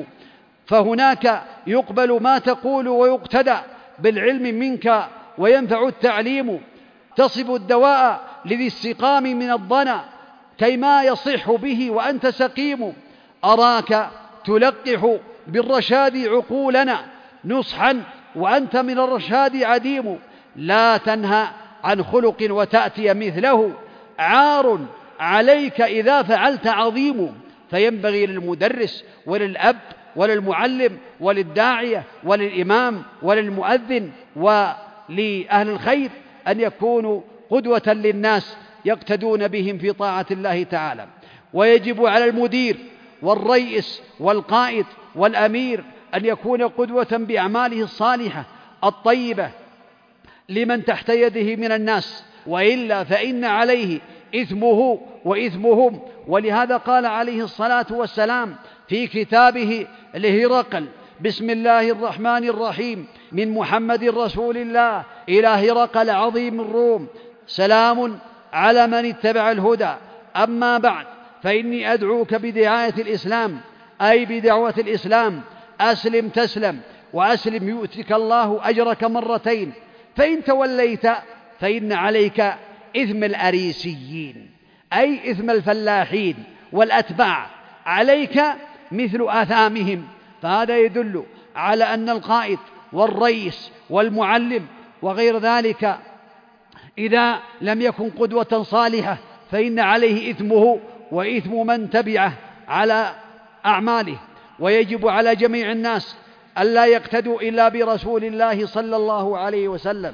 فهناك يقبل ما تقول ويقتدى بالعلم منك وينفع التعليم. تصب الدواء لذي السقام من الضنا كيما يصح به وأنت سقيم. أراك تلقح بالرشاد عقولنا نصحا وأنت من الرشاد عديم. لا تنهى عن خلق وتأتي مثله، عار عليك إذا فعلت عظيم. فينبغي للمدرس وللأب وللمعلم وللداعية وللإمام وللمؤذن ولأهل الخير أن يكونوا قدوة للناس يقتدون بهم في طاعة الله تعالى. ويجب على المدير والرئيس والقائد والأمير أن يكون قدوة بأعماله الصالحة الطيبة لمن تحت يده من الناس، وإلا فإن عليه إثمه وإثمهم. ولهذا قال عليه الصلاة والسلام في كتابه لهرقل: بسم الله الرحمن الرحيم، من محمد رسول الله إلى هرقل عظيم الروم، سلام على من اتبع الهدى، أما بعد، فإني أدعوك بدعاية الإسلام، أي بدعوة الإسلام، أسلم تسلم، وأسلم يؤتك الله أجرك مرتين، فإن توليت فإن عليك إثم الأريسيين، أي إثم الفلاحين والأتباع، عليك مثل آثامهم. فهذا يدل على أن القائد والرئيس والمعلم وغير ذلك إذا لم يكن قدوة صالحة فإن عليه إثمه وإثم من تبعه على أعماله. ويجب على جميع الناس ألا يقتدوا إلا برسول الله صلى الله عليه وسلم،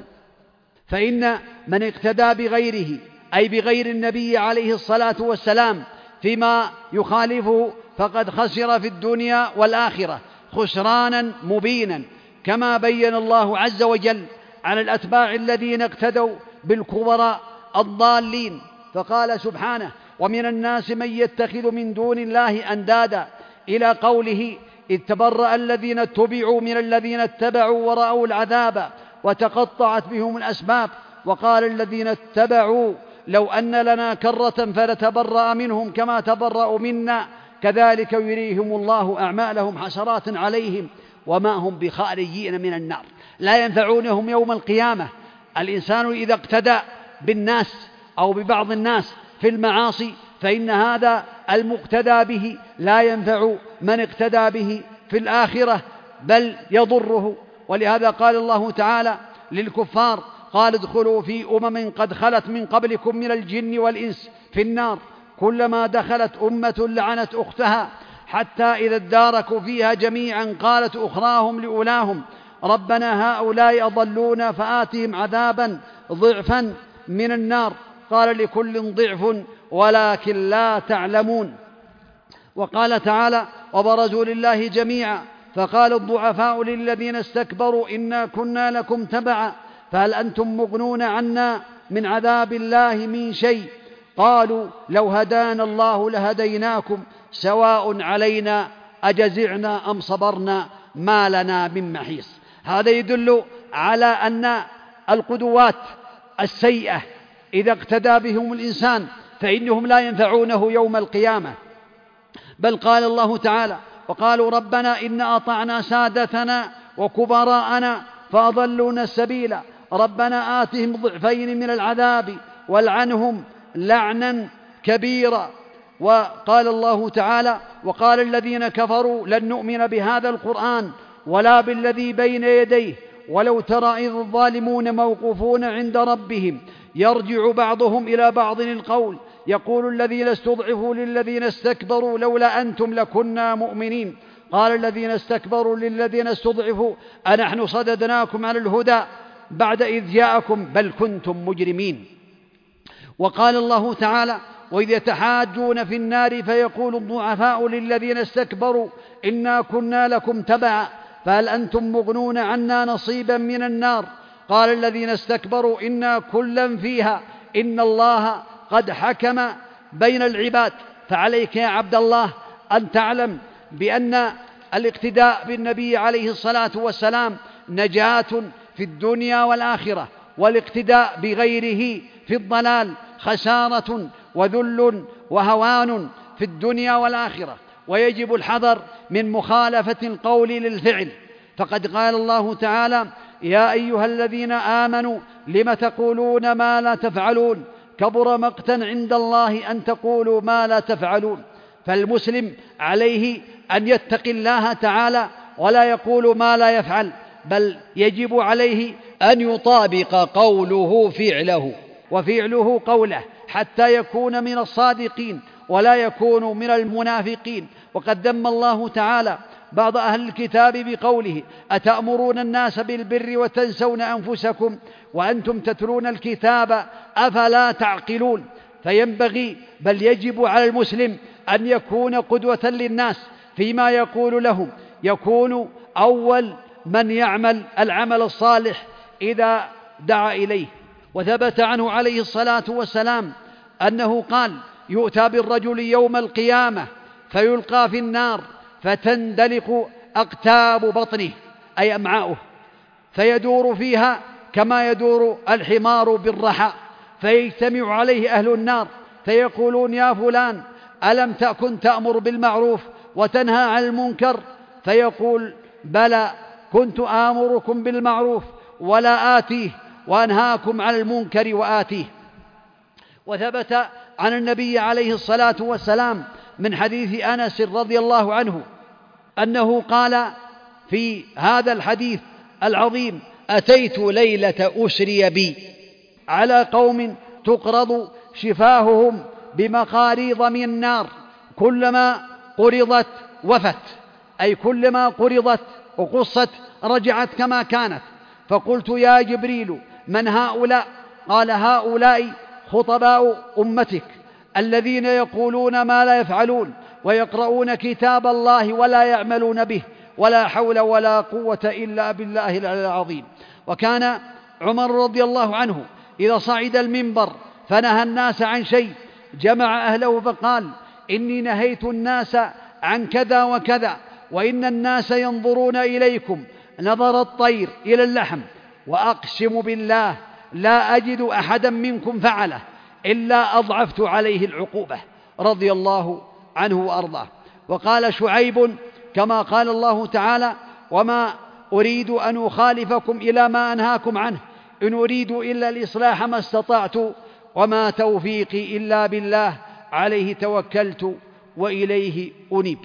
فإن من اقتدى بغيره أي بغير النبي عليه الصلاة والسلام فيما يخالفه فقد خسر في الدنيا والآخرة خسرانا مبينا، كما بين الله عز وجل عن الأتباع الذين اقتدوا بالكبراء الضالين، فقال سبحانه: ومن الناس من يتخذ من دون الله أندادا، إلى قوله: إذ تبرأ الذين اتبعوا من الذين اتبعوا ورأوا العذاب وتقطعت بهم الأسباب. وقال الذين اتبعوا لو أن لنا كرة فنتبرأ منهم كما تبرأوا منا كذلك يريهم الله أعمالهم حسرات عليهم وما هم بخارجين من النار. لا ينفعونهم يوم القيامة. الإنسان إذا اقتدى بالناس أو ببعض الناس في المعاصي فإن هذا المقتدى به لا ينفع من اقتدى به في الآخرة بل يضره. ولهذا قال الله تعالى للكفار: قال ادخلوا في أمم قد خلت من قبلكم من الجن والإنس في النار كلما دخلت أمة لعنت أختها حتى إذا اداركوا فيها جميعا قالت أخراهم لأولاهم ربنا هؤلاء أضلونا فآتهم عذابا ضعفا من النار قال لكل ضعف ولكن لا تعلمون. وقال تعالى: وبرزوا لله جميعا فقال الضعفاء للذين استكبروا إنا كنا لكم تبعا فهل أنتم مغنون عنا من عذاب الله من شيء قالوا لو هدانا الله لهديناكم سواء علينا أجزعنا أم صبرنا ما لنا من محيص. هذا يدل على أن القدوات السيئة إذا اقتدى بهم الإنسان فإنهم لا ينفعونه يوم القيامة. بل قال الله تعالى: وقالوا ربنا إن أطعنا سادتنا وكبراءنا فأضلونا السبيل ربنا آتهم ضعفين من العذاب والعنهم لعنا كبيرا. وقال الله تعالى: وقال الذين كفروا لن نؤمن بهذا القرآن ولا بالذي بين يديه ولو ترى إذ الظالمون موقوفون عند ربهم يرجع بعضهم إلى بعض القول يقول الذين استضعفوا للذين استكبروا لولا أنتم لكنا مؤمنين قال الذين استكبروا للذين استضعفوا أنحن صددناكم عن الهدى بعد إذ جاءكم بل كنتم مجرمين. وقال الله تعالى: وإذ يتحاجون في النار فيقول الضعفاء للذين استكبروا إنا كنا لكم تبعا فهل أنتم مغنون عنا نصيبا من النار قال الذين استكبروا إنا كلا فيها إن الله قد حكم بين العباد. فعليك يا عبد الله أن تعلم بأن الاقتداء بالنبي عليه الصلاة والسلام نجاة في الدنيا والآخرة، والاقتداء بغيره في الضلال خسارة وذل وهوان في الدنيا والآخرة. ويجب الحذر من مخالفة القول للفعل، فقد قال الله تعالى: يا أيها الذين آمنوا لم تقولون ما لا تفعلون كبر مقتا عند الله أن تقولوا ما لا تفعلون. فالمسلم عليه أن يتقي الله تعالى ولا يقول ما لا يفعل، بل يجب عليه أن يطابق قوله فعله وفعله قوله حتى يكون من الصادقين ولا يكون من المنافقين. وقد ذم الله تعالى بعض أهل الكتاب بقوله: أتأمرون الناس بالبر وتنسون أنفسكم وأنتم تتلون الكتاب أفلا تعقلون. فينبغي بل يجب على المسلم أن يكون قدوة للناس فيما يقول لهم، يكون أول من يعمل العمل الصالح إذا دعا إليه. وثبت عنه عليه الصلاة والسلام أنه قال: يؤتى بالرجل يوم القيامة فيلقى في النار فتندلق أقتاب بطنه أي أمعاؤه فيدور فيها كما يدور الحمار بالرحى، فيجتمع عليه أهل النار فيقولون: يا فلان ألم تكن تأمر بالمعروف وتنهى عن المنكر؟ فيقول: بلى كنت آمركم بالمعروف ولا آتيه وأنهاكم عن المنكر وآتيه. وثبت عن النبي عليه الصلاة والسلام من حديث أنس رضي الله عنه أنه قال في هذا الحديث العظيم: أتيت ليلة أسري بي على قوم تقرض شفاههم بمقاريض من النار كلما قرضت وفت، أي كلما قرضت وقصت رجعت كما كانت. فقلت: يا جبريل من هؤلاء؟ قال: هؤلاء خطباء أمتك الذين يقولون ما لا يفعلون ويقرؤون كتاب الله ولا يعملون به ولا حول ولا قوة إلا بالله العلي العظيم. وكان عمر رضي الله عنه إذا صعد المنبر فنهى الناس عن شيء جمع أهله فقال: إني نهيت الناس عن كذا وكذا وإن الناس ينظرون إليكم نظر الطير إلى اللحم، وأقسم بالله لا أجد أحدا منكم فعله إلا أضعفت عليه العقوبة، رضي الله عنه وأرضاه. وقال شعيب كما قال الله تعالى: وما أريد أن أخالفكم إلى ما أنهاكم عنه، إن أريد إلا الإصلاح ما استطعت، وما توفيقي إلا بالله، عليه توكلت وإليه أنيب.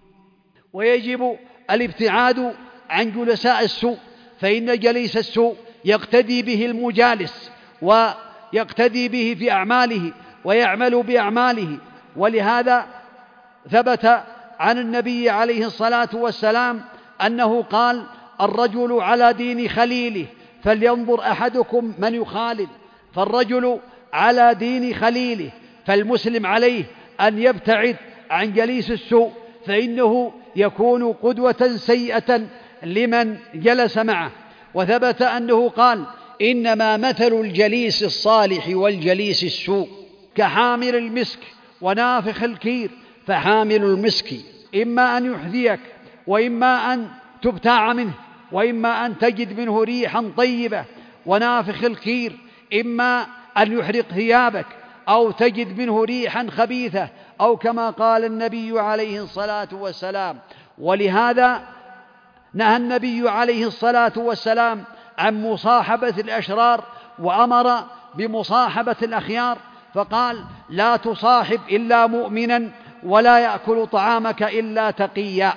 ويجب الابتعاد عن جلساء السوء، فإن جليس السوء يقتدي به المجالس ويقتدي به في أعماله ويعمل بأعماله. ولهذا ثبت عن النبي عليه الصلاة والسلام أنه قال: الرجل على دين خليله فلينظر أحدكم من يخالل. فالرجل على دين خليله، فالمسلم عليه أن يبتعد عن جليس السوء، فإنه يكون قدوة سيئة لمن جلس معه. وثبت أنه قال: إنما مثل الجليس الصالح والجليس السوء كحامل المسك ونافخ الكير. فحامل المسك إما أن يحذيك، وإما أن تبتاع منه، وإما أن تجد منه ريحا طيبة. ونافخ الكير إما أن يحرق ثيابك أو تجد منه ريحا خبيثة، أو كما قال النبي عليه الصلاة والسلام. ولهذا نهى النبي عليه الصلاة والسلام عن مصاحبة الأشرار، وأمر بمصاحبة الأخيار، فقال: لا تصاحب إلا مؤمنا، ولا يأكل طعامك إلا تقيا.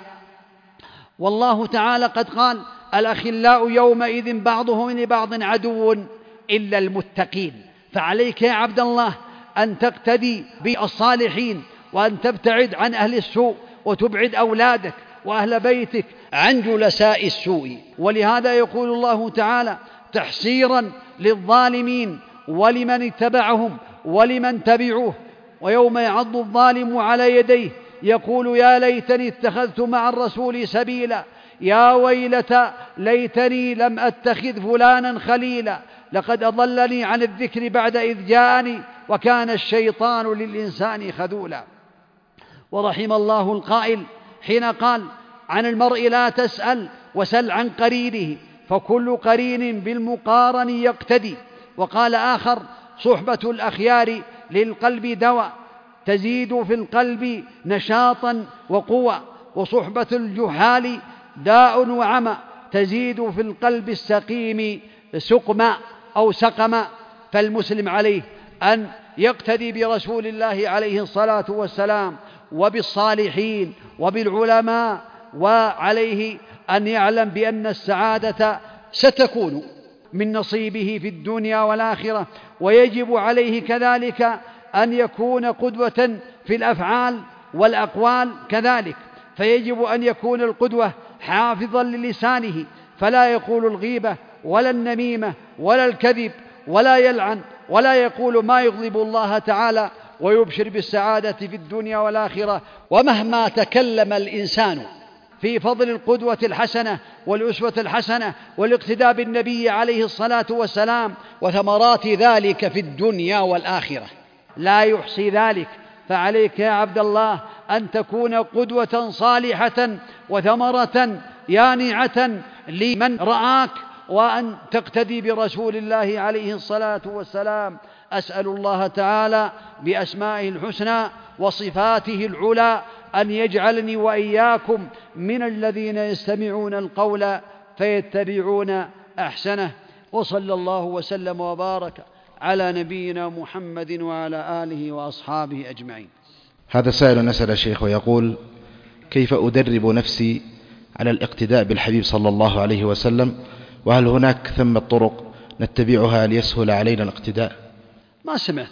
والله تعالى قد قال: الأخلاء يومئذ بعضهم لبعض عدو إلا المتقين. فعليك يا عبد الله أن تقتدي بالصالحين، وأن تبتعد عن أهل السوء، وتبعد أولادك وأهل بيتك عن جلساء السوء. ولهذا يقول الله تعالى تحسيرا للظالمين ولمن اتبعهم ولمن تبعوه: ويوم يعض الظالم على يديه يقول يا ليتني اتخذت مع الرسول سبيلا، يا ويلتى ليتني لم أتخذ فلانا خليلا، لقد أضلني عن الذكر بعد إذ جاءني، وكان الشيطان للإنسان خذولا. ورحم الله القائل حين قال عن المرء: لا تسأل وسل عن قرينه، فكل قرين بالمقارن يقتدي. وقال آخر: صحبة الأخيار للقلب دواء، تزيد في القلب نشاطا وقوة، وصحبة الجهال داء وعمى، تزيد في القلب السقيم سقما أو سقما. فالمسلم عليه أن يقتدي برسول الله عليه الصلاة والسلام وبالصالحين وبالعلماء، وعليه أن يعلم بأن السعادة ستكون من نصيبه في الدنيا والآخرة. ويجب عليه كذلك أن يكون قدوة في الأفعال والأقوال كذلك، فيجب أن يكون القدوة حافظا للسانه، فلا يقول الغيبة ولا النميمة ولا الكذب، ولا يلعن، ولا يقول ما يغضب الله تعالى، ويبشر بالسعادة في الدنيا والآخرة. ومهما تكلم الإنسان في فضل القدوة الحسنة والأسوة الحسنة والاقتداء بالنبي عليه الصلاة والسلام وثمرات ذلك في الدنيا والآخرة لا يحصي ذلك. فعليك يا عبد الله أن تكون قدوة صالحة وثمرة يانعة لمن رآك، وأن تقتدي برسول الله عليه الصلاة والسلام. أسأل الله تعالى بأسمائه الحسنى وصفاته العلى أن يجعلني وإياكم من الذين يستمعون القول فيتبعون أحسنه. وصلى الله وسلم وبارك على نبينا محمد وعلى آله وأصحابه أجمعين. هذا سائل نسأل الشيخ ويقول: كيف أدرب نفسي على الاقتداء بالحبيب صلى الله عليه وسلم، وهل هناك ثمة طرق نتبعها ليسهل علينا الاقتداء؟ ما سمعت،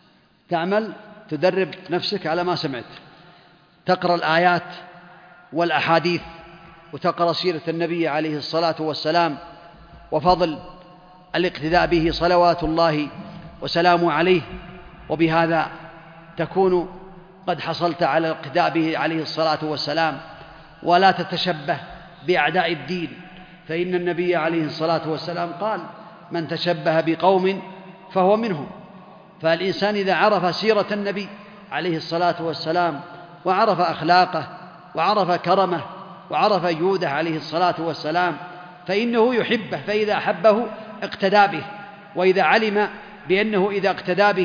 تعمل تدرب نفسك على ما سمعت، تقرأ الآيات والأحاديث، وتقرأ سيرة النبي عليه الصلاة والسلام وفضل الاقتداء به صلوات الله وسلامه عليه، وبهذا تكون قد حصلت على الاقتداء به عليه الصلاة والسلام. ولا تتشبه بأعداء الدين، فإن النبي عليه الصلاة والسلام قال: من تشبه بقوم فهو منهم. فالإنسان إذا عرف سيرة النبي عليه الصلاة والسلام وعرف أخلاقه وعرف كرمه وعرف جوده عليه الصلاة والسلام فإنه يحبه، فإذا أحبه اقتدى به، وإذا علم بأنه إذا اقتدى به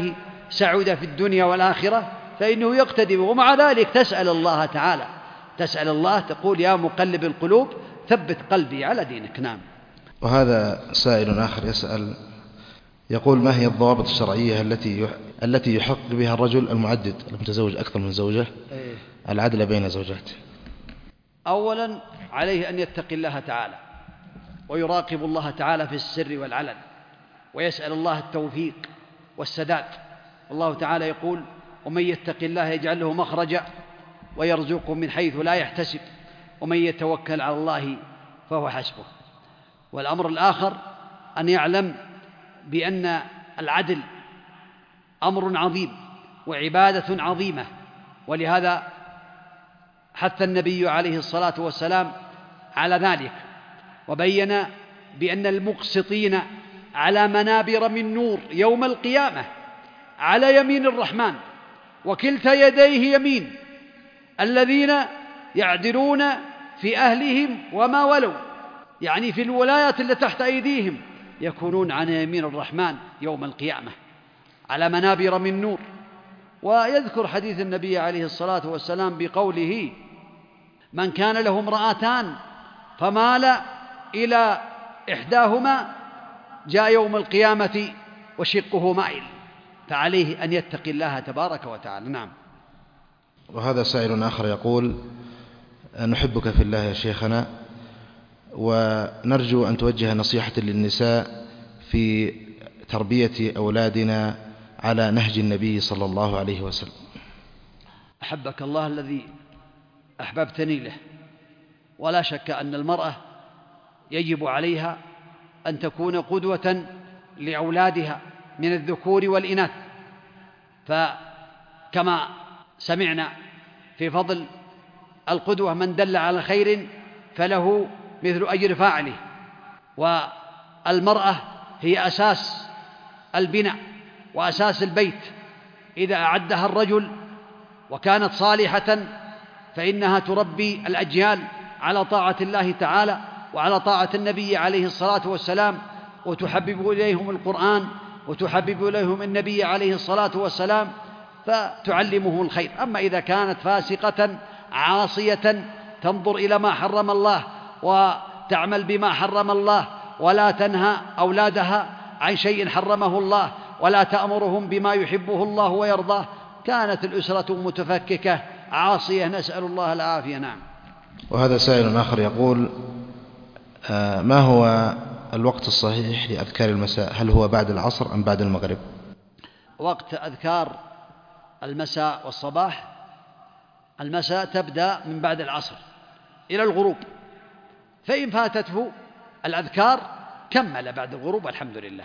سعد في الدنيا والآخرة فإنه يقتدي به. ومع ذلك تسأل الله تعالى، تسأل الله، تقول يا مقلب القلوب ثبت قلبي على دينك. نعم. وهذا سائل آخر يسأل يقول: ما هي الضوابط الشرعية التي يحقق بها الرجل المعدد المتزوج أكثر من زوجة العدل بين زوجاته؟ أولا عليه أن يتقي الله تعالى ويراقب الله تعالى في السر والعلن ويسأل الله التوفيق والسداد. الله تعالى يقول: ومن يتق الله يجعل له مخرجا ويرزقه من حيث لا يحتسب ومن يتوكل على الله فهو حسبه. والأمر الآخر أن يعلم بأن العدل أمر عظيم وعبادة عظيمة، ولهذا حث النبي عليه الصلاة والسلام على ذلك، وبين بأن المقسطين على منابر من نور يوم القيامة على يمين الرحمن وكلتا يديه يمين، الذين يعدلون في أهلهم وما ولوا، يعني في الولايات التي تحت أيديهم يكونون عن يمين الرحمن يوم القيامة على منابر من نور. ويذكر حديث النبي عليه الصلاة والسلام بقوله: من كان له امرأتان فمال إلى إحداهما جاء يوم القيامة وشقه مائل، فعليه أن يتقي الله تبارك وتعالى. نعم. وهذا سائل آخر يقول: نحبك في الله يا شيخنا، ونرجو أن توجه نصيحة للنساء في تربية أولادنا على نهج النبي صلى الله عليه وسلم. أحبك الله الذي أحببتني له، ولا شك أن المرأة يجب عليها أن تكون قدوة لأولادها من الذكور والإناث، فكما سمعنا في فضل القدوة: من دل على خير فله مثل أجر فاعله. والمرأة هي أساس البناء وأساس البيت، إذا أعدها الرجل وكانت صالحة فإنها تربي الأجيال على طاعة الله تعالى وعلى طاعة النبي عليه الصلاة والسلام، وتحبب إليهم القرآن وتحبب إليهم النبي عليه الصلاة والسلام، فتعلمه الخير. أما إذا كانت فاسقة عاصية تنظر إلى ما حرم الله وتعمل بما حرم الله ولا تنهى أولادها عن شيء حرمه الله ولا تأمرهم بما يحبه الله ويرضاه، كانت الأسرة متفككة عاصية، نسأل الله العافية. نعم. وهذا سائل آخر يقول: ما هو الوقت الصحيح لأذكار المساء؟ هل هو بعد العصر أم بعد المغرب؟ وقت أذكار المساء والصباح: المساء تبدأ من بعد العصر إلى الغروب، فإن فاتته الأذكار كمل بعد الغروب والحمد لله.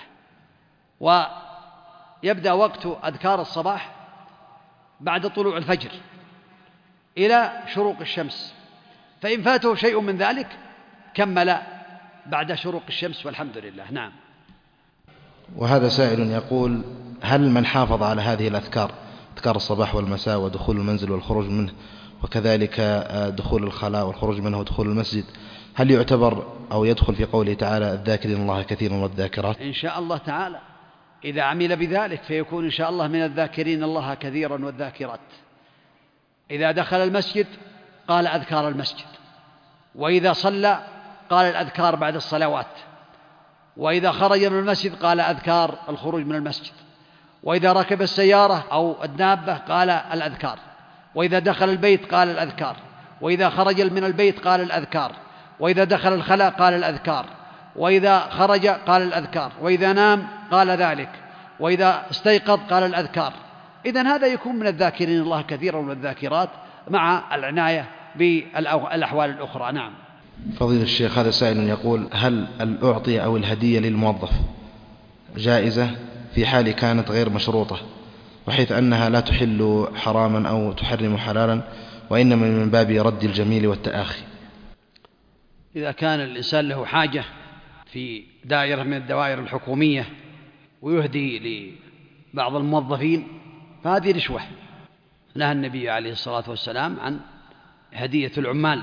ويبدأ وقت أذكار الصباح بعد طلوع الفجر إلى شروق الشمس، فإن فاته شيء من ذلك كمل بعد شروق الشمس والحمد لله. نعم. وهذا سائل يقول: هل من حافظ على هذه الأذكار، أذكار الصباح والمساء ودخول المنزل والخروج منه، وكذلك دخول الخلاء والخروج منه ودخول المسجد، هل يعتبر أو يدخل في قوله تعالى: الذاكرين الله كثيرا والذاكرات؟ إن شاء الله تعالى إذا عمل بذلك فيكون إن شاء الله من الذاكرين الله كثيرا والذاكرات. إذا دخل المسجد قال أذكار المسجد، وإذا صلى قال الأذكار بعد الصلوات، وإذا خرج من المسجد قال أذكار الخروج من المسجد، وإذا ركب السيارة أو الدابة قال الأذكار، وإذا دخل البيت قال الأذكار، وإذا خرج من البيت قال الأذكار، وإذا دخل الخلاء قال الأذكار، وإذا خرج قال الأذكار، وإذا نام قال ذلك، وإذا استيقظ قال الأذكار. إذن هذا يكون من الذاكرين الله كثيرا والذاكرات مع العناية بالأحوال الأخرى. نعم. فضيلة الشيخ، هذا سائل يقول: هل الأعطية أو الهدية للموظف جائزة في حال كانت غير مشروطة، وحيث أنها لا تحل حراما أو تحرم حلالا، وإنما من باب رد الجميل والتآخي؟ إذا كان الإنسان له حاجة في دائرة من الدوائر الحكومية ويهدي لبعض الموظفين فهذه رشوة. نهى النبي عليه الصلاة والسلام عن هدية العمال،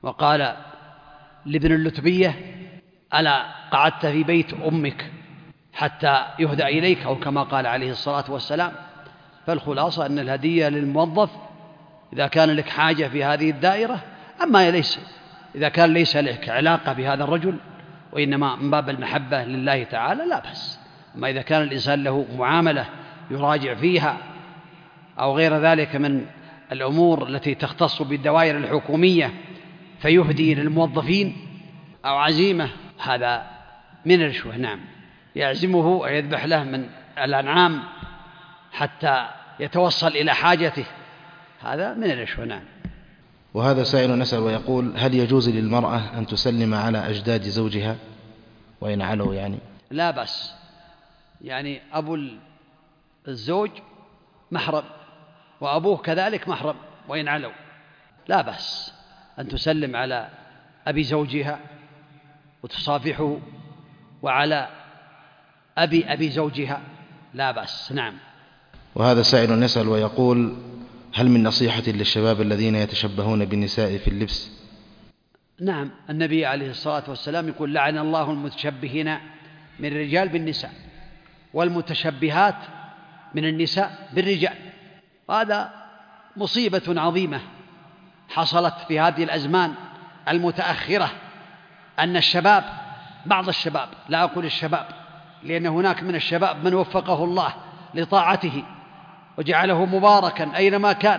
وقال لابن اللتبية: ألا قعدت في بيت أمك حتى يهدى إليك، أو كما قال عليه الصلاة والسلام. فالخلاصة أن الهدية للموظف إذا كان لك حاجة في هذه الدائرة، أما إذا كان ليس لك علاقة بهذا الرجل وإنما من باب المحبة لله تعالى لا بأس. أما إذا كان الإنسان له معاملة يراجع فيها أو غير ذلك من الأمور التي تختص بالدوائر الحكومية فيهدي للموظفين أو عزيمة، هذا من الرشوة. نعم، يعزمه ويذبح له من الأنعام حتى يتوصل إلى حاجته، هذا من الرشوة. نعم. وهذا سائل نسأل ويقول: هل يجوز للمرأة أن تسلم على أجداد زوجها وإن علوا؟ يعني لا بأس، يعني أبو الزوج محرم وأبوه كذلك محرم وإن علوا، لا بأس أن تسلم على أبي زوجها وتصافحه، وعلى أبي زوجها لا بأس. نعم. وهذا سائل نسأل ويقول: هل من نصيحة للشباب الذين يتشبهون بالنساء في اللبس؟ نعم، النبي عليه الصلاة والسلام يقول: لعن الله المتشبهين من الرجال بالنساء والمتشبهات من النساء بالرجال. هذا مصيبة عظيمة حصلت في هذه الأزمان المتأخرة، أن الشباب، بعض الشباب، لا أقول الشباب لأن هناك من الشباب من وفقه الله لطاعته وجعله مباركا أينما كان،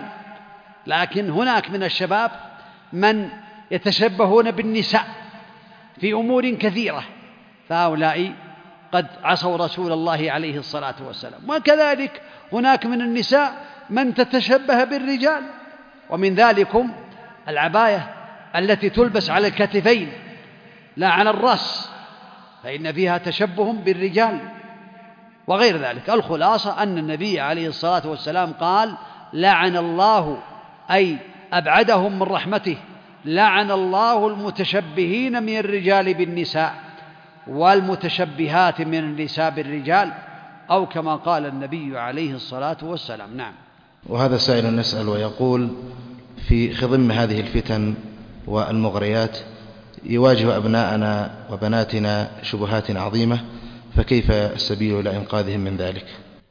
لكن هناك من الشباب من يتشبهون بالنساء في أمور كثيرة، فهؤلاء قد عصوا رسول الله عليه الصلاة والسلام. وكذلك هناك من النساء من تتشبه بالرجال، ومن ذلكم العباية التي تلبس على الكتفين لا على الرأس، فإن فيها تشبه بالرجال وغير ذلك. الخلاصة أن النبي عليه الصلاة والسلام قال: لعن الله، أي أبعدهم من رحمته، لعن الله المتشبهين من الرجال بالنساء والمتشبهات من النساء بالرجال، أو كما قال النبي عليه الصلاة والسلام. نعم. وهذا سائل نسأل ويقول: في خضم هذه الفتن والمغريات يواجه أبناءنا وبناتنا شبهات عظيمة، فكيف السبيل إلى إنقاذهم من ذلك؟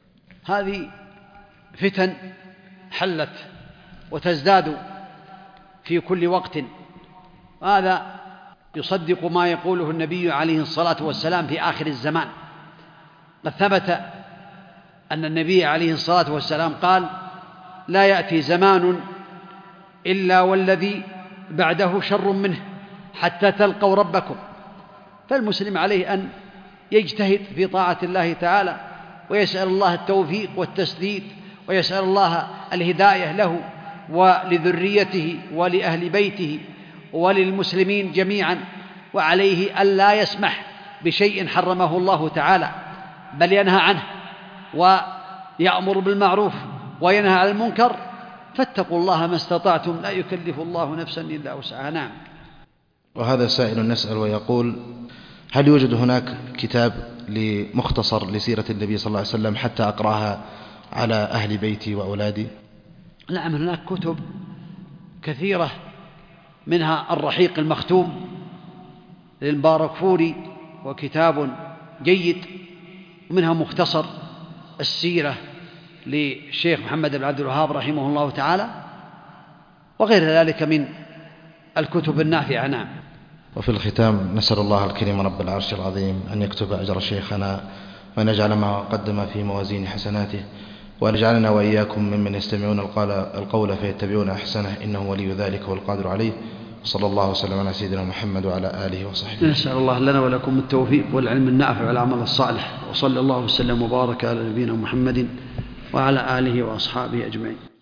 هذه فتن حلت وتزداد في كل وقت، هذا يصدق ما يقوله النبي عليه الصلاة والسلام في آخر الزمان. قد ثبت أن النبي عليه الصلاة والسلام قال: لا يأتي زمان إلا والذي بعده شر منه حتى تلقوا ربكم. فالمسلم عليه أن يجتهد في طاعة الله تعالى، ويسأل الله التوفيق والتسديد، ويسأل الله الهداية له ولذريته ولأهل بيته وللمسلمين جميعا. وعليه ألا يسمح بشيء حرمه الله تعالى، بل ينهى عنه ويأمر بالمعروف وينهى عن المنكر. فاتقوا الله ما استطعتم، لا يكلف الله نفسا إلا وسعها. نعم. وهذا سائل نسأل ويقول: هل يوجد هناك كتاب مختصر لسيرة النبي صلى الله عليه وسلم حتى أقرأها على أهل بيتي وأولادي؟ نعم، هناك كتب كثيرة، منها الرحيق المختوم للمباركفوري وكتاب جيد، ومنها مختصر السيرة للشيخ محمد بن عبد الوهاب رحمه الله تعالى، وغير ذلك من الكتب النافعة. نعم. وفي الختام نسأل الله الكريم رب العرش العظيم أن يكتب أجر شيخنا وأن يجعل ما قدم في موازين حسناته، وأن يجعلنا وإياكم ممن يستمعون القول فيتبعون أحسنه، إنه ولي ذلك والقادر عليه. صلى الله وسلم على سيدنا محمد وعلى آله وصحبه. نسأل الله لنا ولكم التوفيق والعلم النافع والعمل الصالح، وصلى الله وسلم وبارك على نبينا محمد وعلى آله وأصحابه أجمعين.